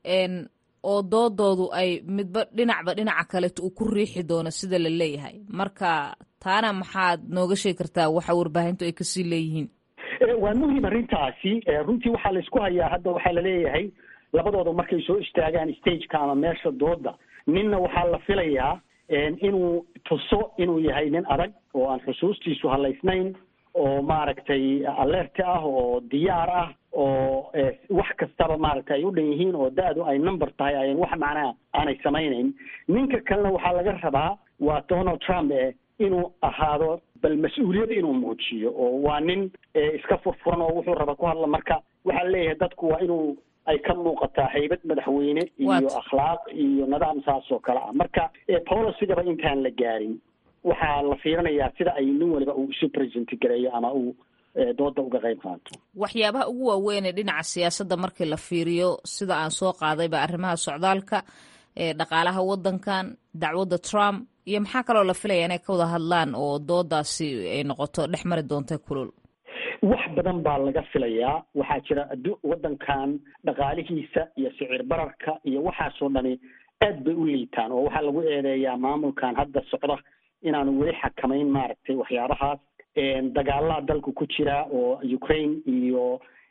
oo doodoodu ay midba dhinaca kaleeto uu ku riixi doono sida la leeyahay marka taana maxaad nooga sheegi kartaa waxa warbaahintu ay kasii leeyihiin waa muhiim arrintaasi runtii waxaa laysku hayaa hadda waxaa laleeyahay labadooda markay soo istaagaan stageka ama meesha dooda ninna waxaa la filayaa inuu tuso inuu yahay nin adag oo aan xusuustiisu halaysnayn oo maaragtay alert ah oo diyaar ah oo wax kastaba maaragtay ay u dhan yihiin oo da'du ay number tahay ayan wax macnaha aanay samaynayn ninka kalena waxaa laga rabaa waa Donald Trump inuu ahaado bal mas-uuliyad inuu muujiyo oo waa nin iska furfuran oo wuxuu raba ku hadla marka waxaa leeyahay dadku waa inuu ay ka muuqataa haybad madaxweyne iyo akhlaaq iyo nidaam saas oo kale ah marka policy-gaba intaan la gaarin waxaa la fiirinayaa sida ay nin waliba uu isu present gareeyo ama uu dooda uga qayb qaato waxyaabaha ugu waaweyn ee dhinaca siyaasadda markii la fiiriyo sida aan soo qaadayba arrimaha socdaalka dhaqaalaha waddankan dacwadda Trump iyo maxaa kaloo la filaya inay ka wada hadlaan oo doodaasi ay noqoto dhex mari doonta kulul wax badan baa laga filayaa waxaa jira waddankan dhaqaalihiisa iyo sicir bararka iyo waxaasoo dhani aad bay u liitaan oo waxaa lagu eedeeyaa maamulkan hadda socda inaanu weli xakamayn maaragtay waxyaabahaas dagaalada dalka ku jira oo Ukraine iyo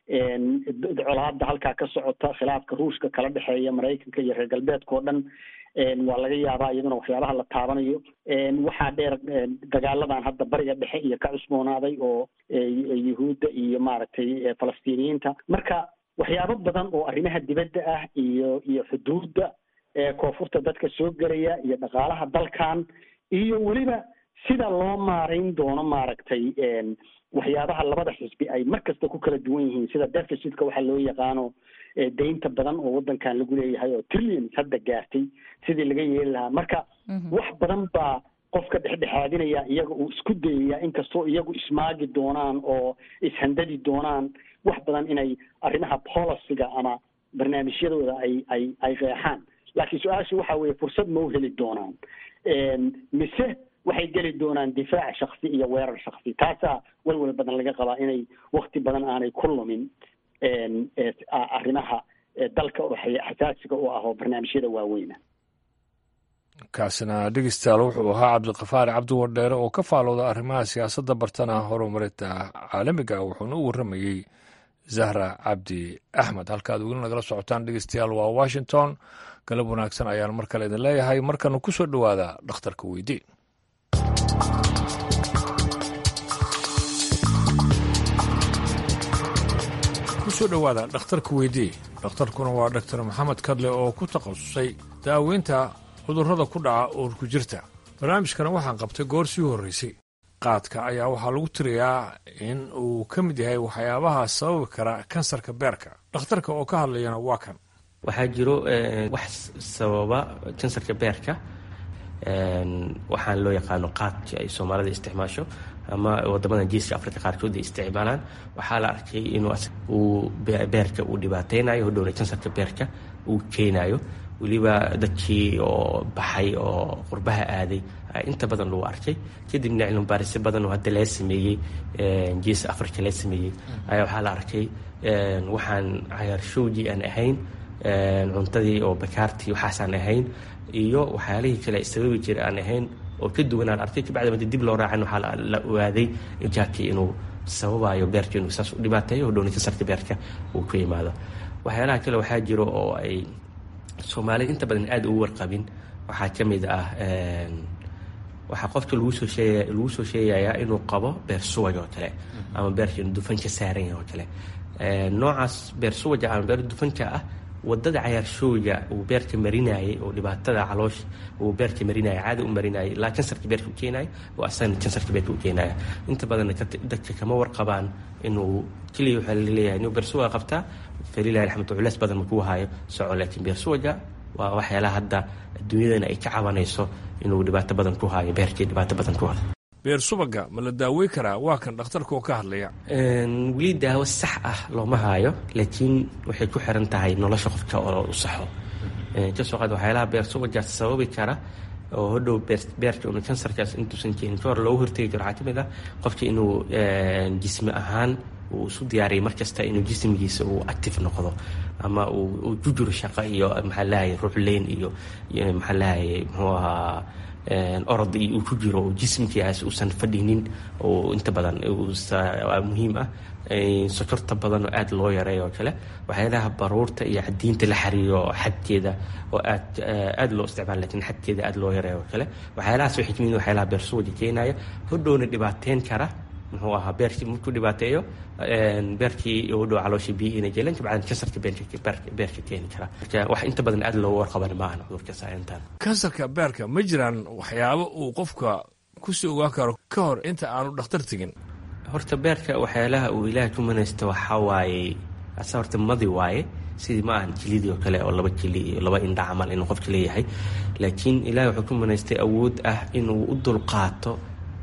colaada halkaa ka socota khilaafka ruushka kala dhexeeya Mareykanka iyo reer galbeedka oo dhan waa laga yaabaa iyaduna waxyaabaha la taabanayo waxaa dheer dagaaladan hadda bariga dhexe iyo ka cusboonaaday oo yuhuudda iyo maaragtay falastiiniyiinta marka waxyaabo badan oo arrimaha dibadda ah iyo xuduudda koonfurta dadka soo gelaya iyo dhaqaalaha dalkan iyo weliba sida loo maarayn doono maaragtay waxyaabaha labada xisbi ay markasta ku kala duwan yihiin sida deficitka waxaa loo yaqaano deynta badan oo waddankan lagu leeyahay oo trillions hadda gaartay sidii laga yeeli lahaa marka wax badan baa qofka dhexdhexaadinaya iyaga uu isku dayaya inkastoo iyagu ismaagi doonaan oo ishandadi doonaan wax badan inay arrimaha policyga ama barnaamijyadooda ay qeexaan laakiin su-aasha waxa weeye fursad ma u heli doonaan mise waxay geli doonaan difaac shaksi iyo weerar shaksi taasaa walwal badan laga qabaa inay wakti badan aanay ku lumin arrimaha dalka oo xasaasiga u ah oo barnaamijyada waaweyna kaasina dhegeystayaal wuxuu ahaa cabdiqafaar cabdi wardheere oo ka faalooda arrimaha siyaasadda bartana horumarinta caalamiga wuxuuna u warramayey zahra cabdi axmed halkaad weli nagala socotaan dhegeystayaal waa washington galab wanaagsan ayaan mar kale idin leeyahay markana ku soo dhowaada dhakhtarka weydii kusoo dhowaada dhakhtarka weydii dhakhtarkuna waa dhaktar maxamed kadle oo ku takhasusay daaweynta cudurrada ku dhaca uurku jirta barnaamijkana waxaan qabtay goor sii horraysay qaadka ayaa waxaa lagu tiriyaa in uu ka mid yahay waxyaabaha sababi kara kansarka beerka dhakhtarka oo ka hadlayana waa kan waxaa jiro wax sababa kansarka beerka waxaan loo yaqaano qaadka ay soomaalida isticmaasho ama wadamada geeska afrika qaarkood ay isticmaalaan waxaa la arkay inuu beerka uu dhibaateynayo hodhowna kansarka beerka uu keenayo weliba dadkii oo baxay oo qurbaha aaday inta badan lagu arkay kadibna cilmibaarisyo badan oo hadda laga sameeyey geeska afrika laga sameeyey ayaa waxaa la arkay waxaan cagaarshowgii aan ahayn cuntadii oo bakaartii waxaasaan ahayn iyo waxyaalihii kale sababi jira aan ahayn oo ka duwanaan arkay kabacdi markii dib loo raacin waxaa la ogaaday jaadkii inuu sababayo beerka inuu saas u dhibaateeyo oo dhowni kansarka beerka uu ku yimaado waxyaalaha kale waxaa jiro oo ay soomaalida inta badan aad ugu warqabin waxaa ka mid ah waxaa qofka lagu soo sheegayaa inuu qabo beer suwaj oo kale ama beerka inuu dufanka saaran yahay oo kale noocaas beer suwaja ama beer dufanka ah wadada cayaarshooga uu beerka marinayay oo dhibaatada caloosha uu beerka marinayay caadi u marinayay ilaa kansarka beerka u keenayay oo asana kansarka beerka u keenaya inta badan dadka kama warqabaan inuu kaliya waxaa laleeyahay inuu beer suwaga qabtaa falilahi alxamdu culeys badan makuu hayo soco laakiin beer suwaja waa waxyaalaha hadda adduunyadana ay ka cabanayso inuu dhibaato badan ku hayo beerkii dhibaato badan ku hayo beer subaga ma la daawey karaa waa kan dhakhtarka oo ka hadlaya weli daawo sax ah looma haayo laakiin waxay ku xiran tahay nolosha qofka oo u saxo kasoo qaad waxyaalaha beer subaga sababi kara oo hodhow beerka inuu kansarkaas intuusan keenin ka hor loogu hortegi karo waxaa ka mid ah qofka inuu jismi ahaan uu isu diyaariyay markasta inuu jismigiisa uu active noqdo ama uu ku jiro shaqo iyo maxaa lahaye ruuxleyn iyo maxaa lahaye muxuu ahaa orod uu ku jiro oo jismkiiaas uusan fadhinin oo inta badan muhiim ah sokorta badan oo aad loo yareeyo oo kale waxyaalaha baruurta iyo cadiinta la xariiro xadkeeda oo aad loo isticmaalo laakiin xadkeeda aad loo yareeyo oo kale waxyaalahaas waxay kamid waxyaalaha beer suwaja keenaya hodhowna dhibaateyn kara muxuu ahaa beerkii markuu dhibaateeyo beerkii u dhow calooshii biyihiina jeelan kabacdan kansarka beerka keeni kara marka wax inta badan aad loogu warqaban ma ahna cudurka saaintan kansarka beerka ma jiraan waxyaabo uu qofka kusii ogaan karo ka hor inta aanu dhakhtar tegin horta beerka waxyaalaha uu ilaahay ku manaysto waxaa waaye asa horta madi waaye sidii ma ahan jilidii oo kale oo 2 jili iyo 2 indha camal inuu qofka leeyahay laakiin ilaahay wuxuu ku manaystay awood ah inuu u dulqaato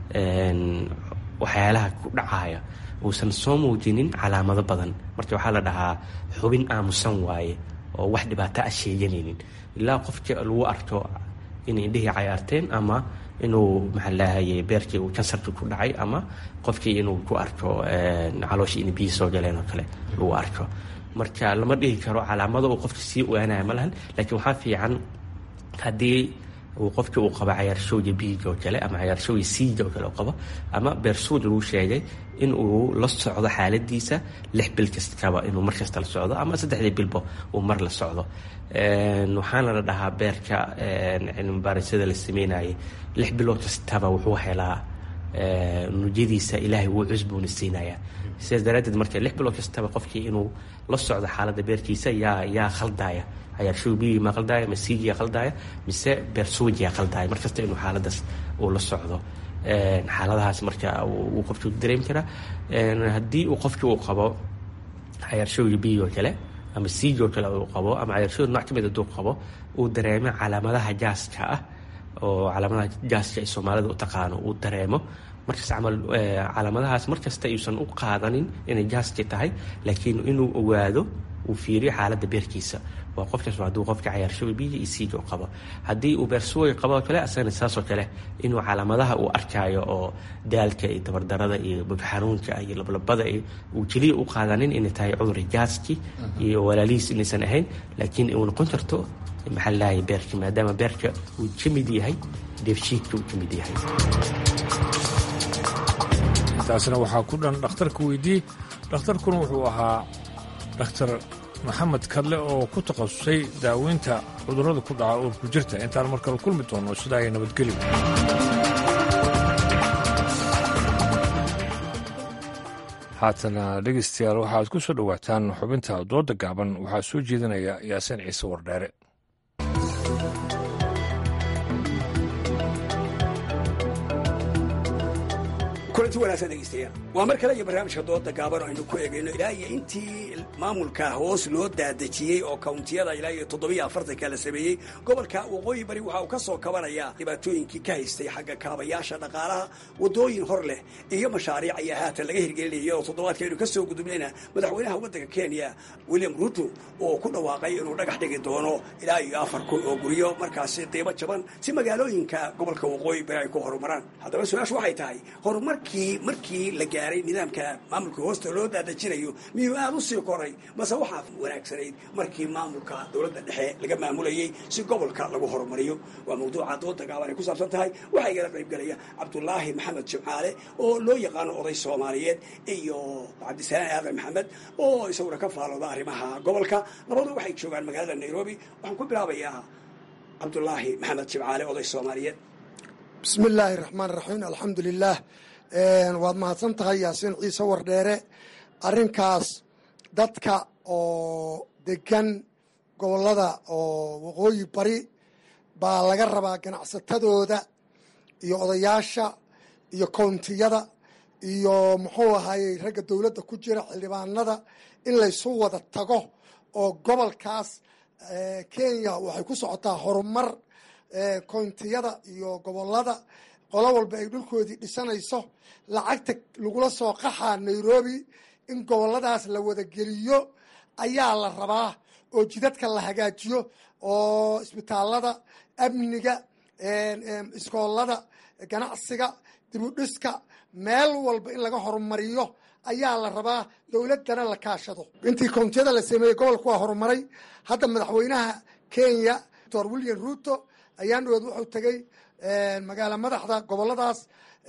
waxyaalaha ku dhacaya uusan soo muujinin calaamado badan marka waxaa la dhahaa xubin aamusan waaye oo wax dhibaato ah sheeganaynin ilaa qofka lagu arko inay indhihii cayaarteen ama inuu maxaa lahaye beerkii uu kansarka ku dhacay ama qofkii inuu ku arko calooshii in biyo soo galeen oo kale lagu arko marka lama dhihi karo calaamado uu qofka sii ogaanaya ma lahan laakiin waxaa fiican haddii uu qofka uu qabo cayaarshowga biiga oo kale ama cayaarshowga siiga oo kale uu qabo ama beersuud lagu sheegay in uu la socdo xaaladiisa 6 bil kastaba inuu mar kasta la socdo ama 3 bilba uu mar la socdo waxaana la dhahaa beerka cilmi baarisada la sameynayay 6 bilood kastaba wuxuu helaa nujadiisa ilaahay wuu cusboona siinaya sidaas daraaddeed marka 6 bilood kastaba qofkii inuu la socdo xaaladda beerkiisa yaa khaldaya cayaarshowga biiga ma khaldaya ma siigiya khaldaya mise beersuujiya khaldaya markasta inuu xaaladaas uu la socdo xaaladahaas marka uu qofka dareemi karaa haddii uu qofka uu qabo cayaarshowga biiga oo kale ama siiga oo kale uu qabo ama cayaarshowga nooc ka mid hadduu qabo uu dareemo calaamadaha jaaska ah oo calaamadaha jaaska ay soomaalida u taqaano uu dareemo markaas camal calaamadahaas markasta ayuusan u qaadanin inay jaaski tahay laakiin inuu ogaado uu fiiriyo xaaladda beerkiisa waa qofkaas hadduu qofka cayaarshowga biiga iyo siiga u qabo haddii uu beersuwaga qabo oo kale asagana saasoo kale inuu calaamadaha uu arkaayo oo daalka iyo tabardarada iyo bogxanuunka iyo lablabada uu keliya u qaadanin inay tahay cudur jaaski iyo walaalihiis inaysan ahayn laakiin uu noqon karto maxaa lahaye beerka maadaama beerka uu ka mid yahay dheefshiidka uu ka mid yahay intaasna waxaa ku dhan dhakhtarka weydii dhakhtarkuna wuxuu ahaa dhakhtar maxamed kadle oo ku takhasusay daaweynta cudurrada ku dhaca uurku jirta intaan mar kale kulmi doono sidaa ay nabadgelyo haatana dhegaystayaal waxaad ku soo dhowaataan xubinta dooda gaaban waxaa soo jeedinaya yaasiin ciise wardheere kulanti wanaagsan dhegeystayaal waa mar kale iyo barnaamijka dooda gaaban oo aynu ku eegayno ilaa iyo intii maamulka hoos loo daadejiyey oo kawntiyada ilaa iyo 740 la sameeyey gobolka waqooyi bari waxa uu ka soo kabanayaa dhibaatooyinkii ka haystay xagga kaabayaasha dhaqaalaha wadooyin hor leh iyo mashaariic ayaa haatan laga hirgelinayay oo toddobaadkeenu ka soo gudubnayna madaxweynaha waddanka Kenya William Ruto oo ku dhawaaqay inuu dhagax dhigi doono ilaa iyo 4,000 oo guryo markaasi qiimo jaban si magaalooyinka gobolka waqooyi bari ay ku horumaraan haddaba su'aashu waxay tahay horumarkii markii la gaaray nidaamka maamulka hoosta loo daadajinayo miyuu aada u sii koray mase waxaa wanaagsanayd markii maamulka dowladda dhexe laga maamulayey si gobolka lagu horumariyo waa mawduuca dooda gaaban ay ku saabsan tahay waxaa igala qaybgalaya cabdulaahi maxamed jimcaale oo loo yaqaano oday soomaaliyeed iyo cabdisalaan aadan maxamed oo isaguna ka faalooda arrimaha gobolka labadu waxay joogaan magaalada nairobi waxaan ku bilaabayaa cabdulaahi maxamed jimcaale oday soomaaliyeed bismi illaahi raxmaan raxiim alxamdu lilaah waad mahadsan tahay yaasiin ciise wardheere arrinkaas dadka oo degan gobollada oo waqooyi bari baa laga rabaa ganacsatadooda iyo odayaasha iyo kountiyada iyo muxuu ahaayey ragga dowladda ku jira xildhibaanada in laysu wada tago oo gobolkaas kenya waxay ku socotaa horumar kountiyada iyo gobolada qolo walba ay dhulkoodii dhisanayso lacagta lagula soo qaxaa nairobi in goboladaas la wada geliyo ayaa la rabaa oo jidadka la hagaajiyo oo isbitaalada amniga iskoolada ganacsiga dibudhiska meel walba in laga horumariyo ayaa la rabaa dowladdana la kaashado intii kountiyada la sameeyey gobolka waa horumaray hadda madaxweynaha kenya doctor william ruto ayaan dhawood wuxuu tegey magaala madaxda goboladaas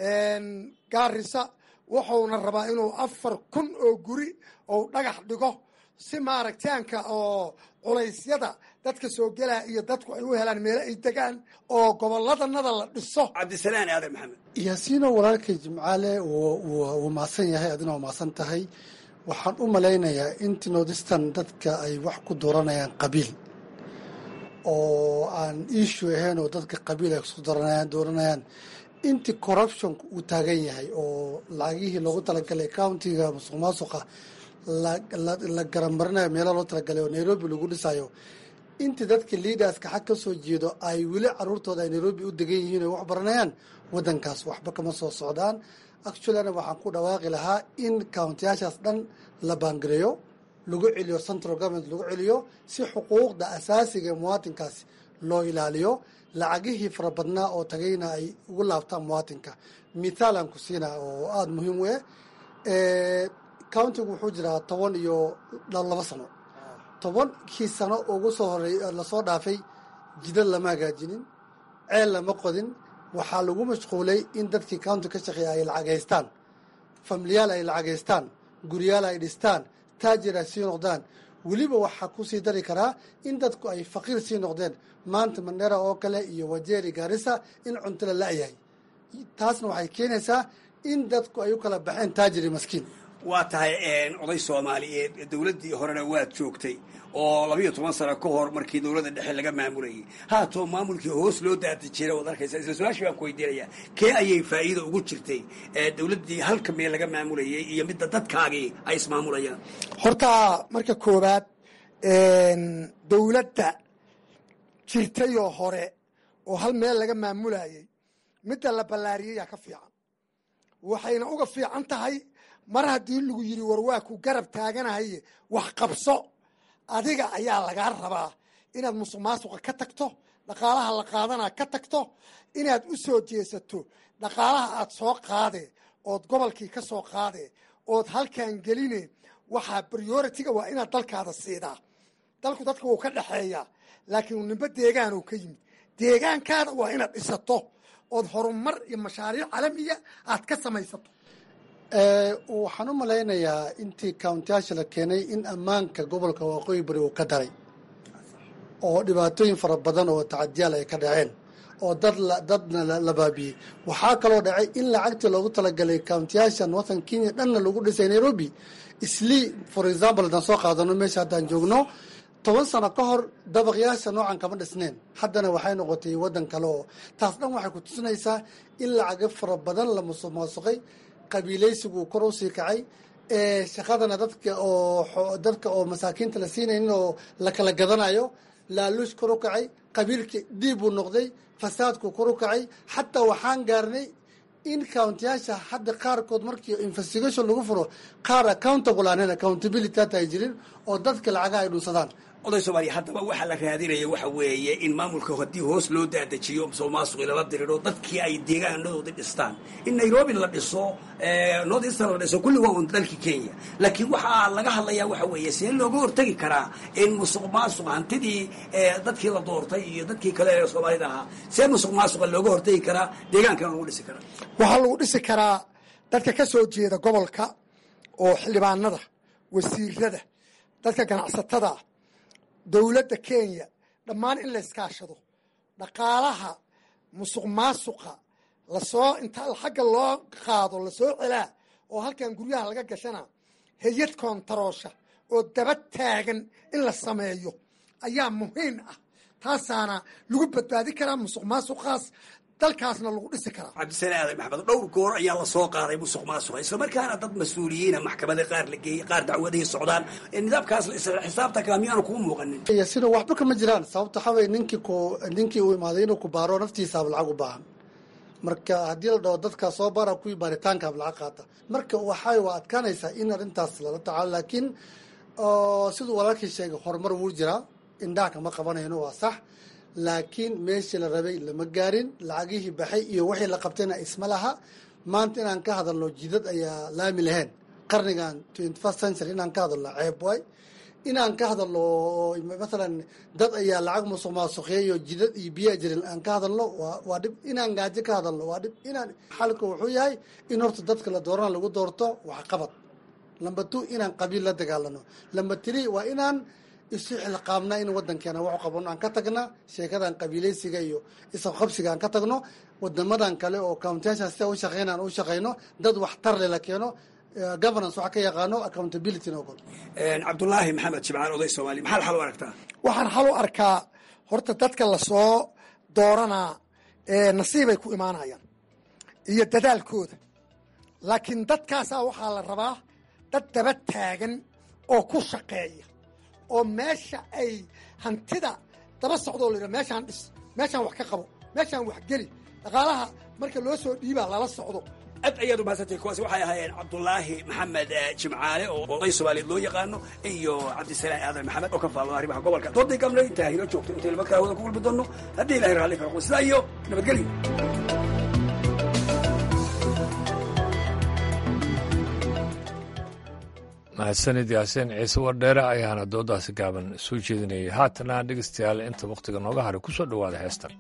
gaarisa wuxuuna rabaa inuu 4,000 oo guri ou dhagax dhigo si maaragtaanka oo culaysyada dadka soo gelaa iyo dadku ay u helaan meelo ay degaan oo goboladanada la dhiso cabdisalaan aadan maxamed yaasiino walaalkay jimcaale wuu maasan yahay adina waa maasan tahay waxaan u malaynayaa inti nordistan dadka ay wax ku dooranayaan qabiil oo aan issue ahayn oo dadka qabiil ay isku dooranayaan inti corruptionka uu taagan yahay oo lacagihii loogu talagalay countiga musuq maasuqa la garanmarinayo meelaha loo talagalay oo nairobi lagu dhisayo intii dadka leaderska xag ka soo jeedo ay weli caruurtooda ay nairobi u degan yihiin oo wax baranayaan waddankaas waxba kama soo socdaan actuallyna waxaan ku dhawaaqi lahaa in countiyaashaas dhan la baangareeyo lagu celiyo central government lagu celiyo si xuquuqda asaasiga ee muwaatinkaasi loo ilaaliyo lacagihii fara badnaa oo tagayna ay ugu laabtaan muwaatinka mithaalan ku siina oo aada muhiim u ah countigu wuxuu jiraa 12 sano 10kii sano ugu soo horeey lasoo dhaafay jidad lama hagaajinin ceel lama qodin waxaa lagu mashquulay in dadkii county ka shaqeeya ay lacagaystaan familiyaal ay lacagaystaan guryaal ay dhistaan taajir ay sii noqdaan weliba waxaa kusii dari karaa in dadku ay faqiir sii noqdeen maanta mandera oo kale iyo wajeeri gaarisa in cunto la la-yahay taasna waxay keenaysaa in dadku ay u kala baxeen taajir iyo maskiin waa tahay oday soomaaliyeed dowladdii horena waad joogtay oo 12 sano ka hor markii dowladda dhexe laga maamulayay haatoo maamulkii hoos loo daadajira waad arkaysa isla su-aashii baan ku weydiinayaa kee ayay faa'iido ugu jirtay dowladdii halka meel laga maamulayay iyo midda dadkaagii ay ismaamulayaan horta marka koowaad dowladda jirtayoo hore oo hal meel laga maamulayay midda la ballaariyay yaa ka fiican waxayna uga fiican tahay mar haddii lagu yidhi war waa ku garab taaganahay wax qabso adiga ayaa lagaa rabaa inaad musuq maasuqa ka tagto dhaqaalaha la qaadanaa ka tagto inaad u soo jeesato dhaqaalaha aad soo qaade ood gobolkii ka soo qaade ood halkan geline waxaa prioritiga waa inaad dalkaada siidaa dalku dadka wuu ka dhexeeyaa laakiin nimbe deegaanuu ka yimid deegaankaada waa inaad dhisato ood horumar iyo mashaariic caalamiya aad ka samaysato waxaan u malaynayaa intii countiyaasha la keenay in ammaanka gobolka waqooyi bari uu ka daray oo dhibaatooyin fara badan oo tacadiyaal ay ka dhaceen oo dadna la baabiyey waxaa kaloo dhacay in lacagtii loogu talagalay countiyaasha northern kenya dhanna lagu dhisay nairobi islii for example haddaan soo qaadano meesha haddaan joogno 10 sano ka hor dabaqyaasha noocan kama dhisneen haddana waxay noqotay waddan kale oo taas dhan waxay ku tusinaysaa in lacago fara badan la musuq maasuqay qabiilaysigu kor u sii kacay shaqadana dadka oo masaakiinta la siinaynin oo la kala gadanayo laaluush kor u kacay qabiilkii dhiib uu noqday fasaadku kor u kacay xataa waxaan gaarnay in countiyaasha hadda qaarkood markii investigation lagu furo qaar accountable aaneen accountability hata ay jirin oo dadka lacagaha ay dhunsadaan oday soomaaliya haddaba waxaa la raadinaya waxa weeye in maamulka haddii hoos loo daadajiyo musuqmaasuqi lala diriro dadkii ay deegaanadoodii dhistaan in nairobi la dhiso north eastern la dhiso kulli waa un dalkii kenya laakiin waxaa laga hadlayaa waxa weeye see looga hortegi karaa in musuqmaasuq hantidii dadkii la doortay iyo dadkii kale ee soomaalida ahaa see musuqmaasuqa looga hortegi karaa deegaankana lagu dhisi karaa waxaa lagu dhisi karaa dadka ka soo jeeda gobolka oo xildhibaanada wasiirada dadka ganacsatada dowladda kenya dhammaan in la iskaashado dhaqaalaha musuq maasuqa lasoo inta xagga loo qaado lasoo celaa oo halkan guryaha laga gashana hay-ad koontaroosha oo daba taagan in la sameeyo ayaa muhiim ah taasaana lagu badbaadi karaa musuq maasuqaas dalkaasna lagu dhisi karaa cabdisalaam aadan maxamed dhowr goor ayaa la soo qaaday musuq maasuqa isla markaana dad mas-uuliyiina maxkamada qaar la geeyey qaar dacwadihii socdaan nidaamkaas xisaabta kala miyaanu kuu muuqanin sida waxba kama jiraan sababta waxaweye ninkii uu imaaday inuu ku baaro naftiisaaba lacag u baahan marka haddii la dhaho dadka soo bara kuwii baaritaankaaba lacag qaata marka waxay waa adkaanaysaa in arrintaas lala tacaalo laakiin siduu walaalkii sheegay horumar wuu jiraa indhaha kama qabanayno waa sax laakiin meeshii la rabay lama gaarin lacagihii baxay iyo wixii la qabtayna isma laha maanta inaan ka hadalno jidad ayaa laami lahayn qarnigan 21st century inaan ka hadalno ceeb waay inaan ka hadalno masalan dad ayaa lacag musuq maasuqeeyo jidad iyo biyaa jirin aan ka hadalno waa dhib inaan gaajo ka hadalno waa dhib inaan xalka wuxuu yahay in horta dadka la doorana lagu doorto wax qabad lamba 2 inaan qabiil la dagaalano lamba 3 waa inaan isu xilqaabna in wadankeena wax qabano aan ka tagna sheekadan qabiilaysiga iyo isqabsiga aan ka tagno wadamadan kale oo countation sida u shaqeynaan u shaqeyno dad wax tar leh la keeno governance waxa ka yaqaano accountability noqon cabdullaahi maxamed jimcaal oday soomaali maxaa xal u aragtaa waxaan xal u arkaa horta dadka lasoo dooranaa nasiibay ku imaanayaan iyo dadaalkooda laakiin dadkaasaa waxaa la rabaa dad daba taagan oo ku shaqeeya oo meesha ay hantida daba socdoo la yidhaha meeshaan dhis meeshaan wax ka qabo meeshaan wax geli dhaqaalaha marka loo soo dhiibaa lala socdo aad ayaad umahadsantay kuwaasi waxay ahaayeen cabdullaahi maxamed jimcaale oo oday soomaaliyeed loo yaqaano iyo cabdisalaam aadan maxamed oo ka faalo arrimaha gobolka dooday gamle intaa hino joogto intaynu markaa wada ku kulmi doonno haddii ilahay raalli ka noqo sidaa iyo nabadgelyo mahadsanid yaasiin ciise wardheere ayaana doodaasi gaaban soo jeedinayay haatana dhegeystayaal inta wakhtiga nooga haray ku soo dhowaada heestan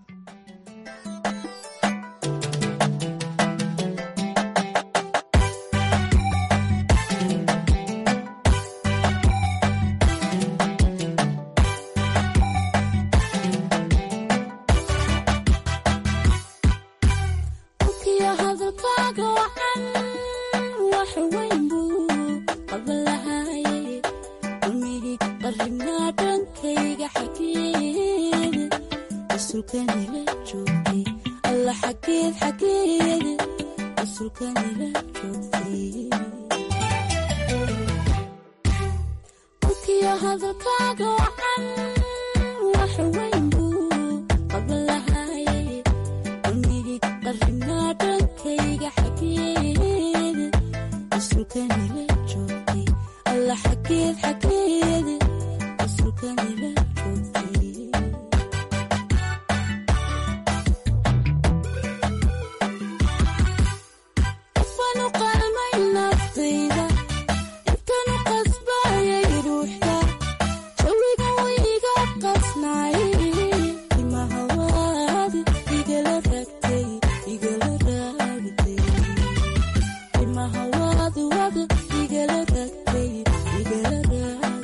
igala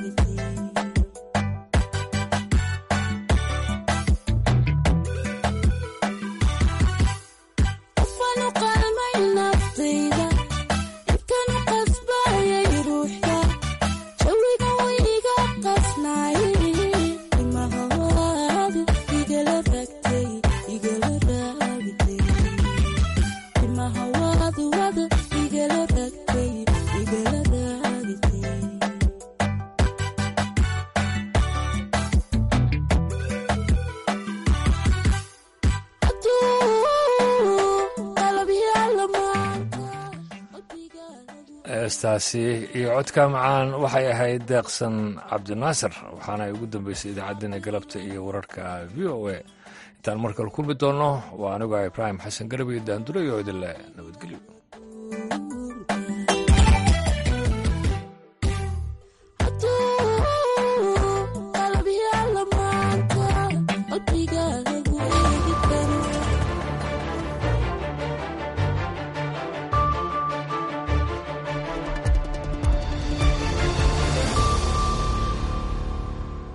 heestaasi iyo codka macaan waxay ahayd deeqsan cabdinaasir waxaana ay ugu dambeysay idaacaddeenna galabta iyo wararka v o a intaan markale kulmi doonno waa aniga ibraahim xasan garab iyo daandulay oo idinle nabadgelyo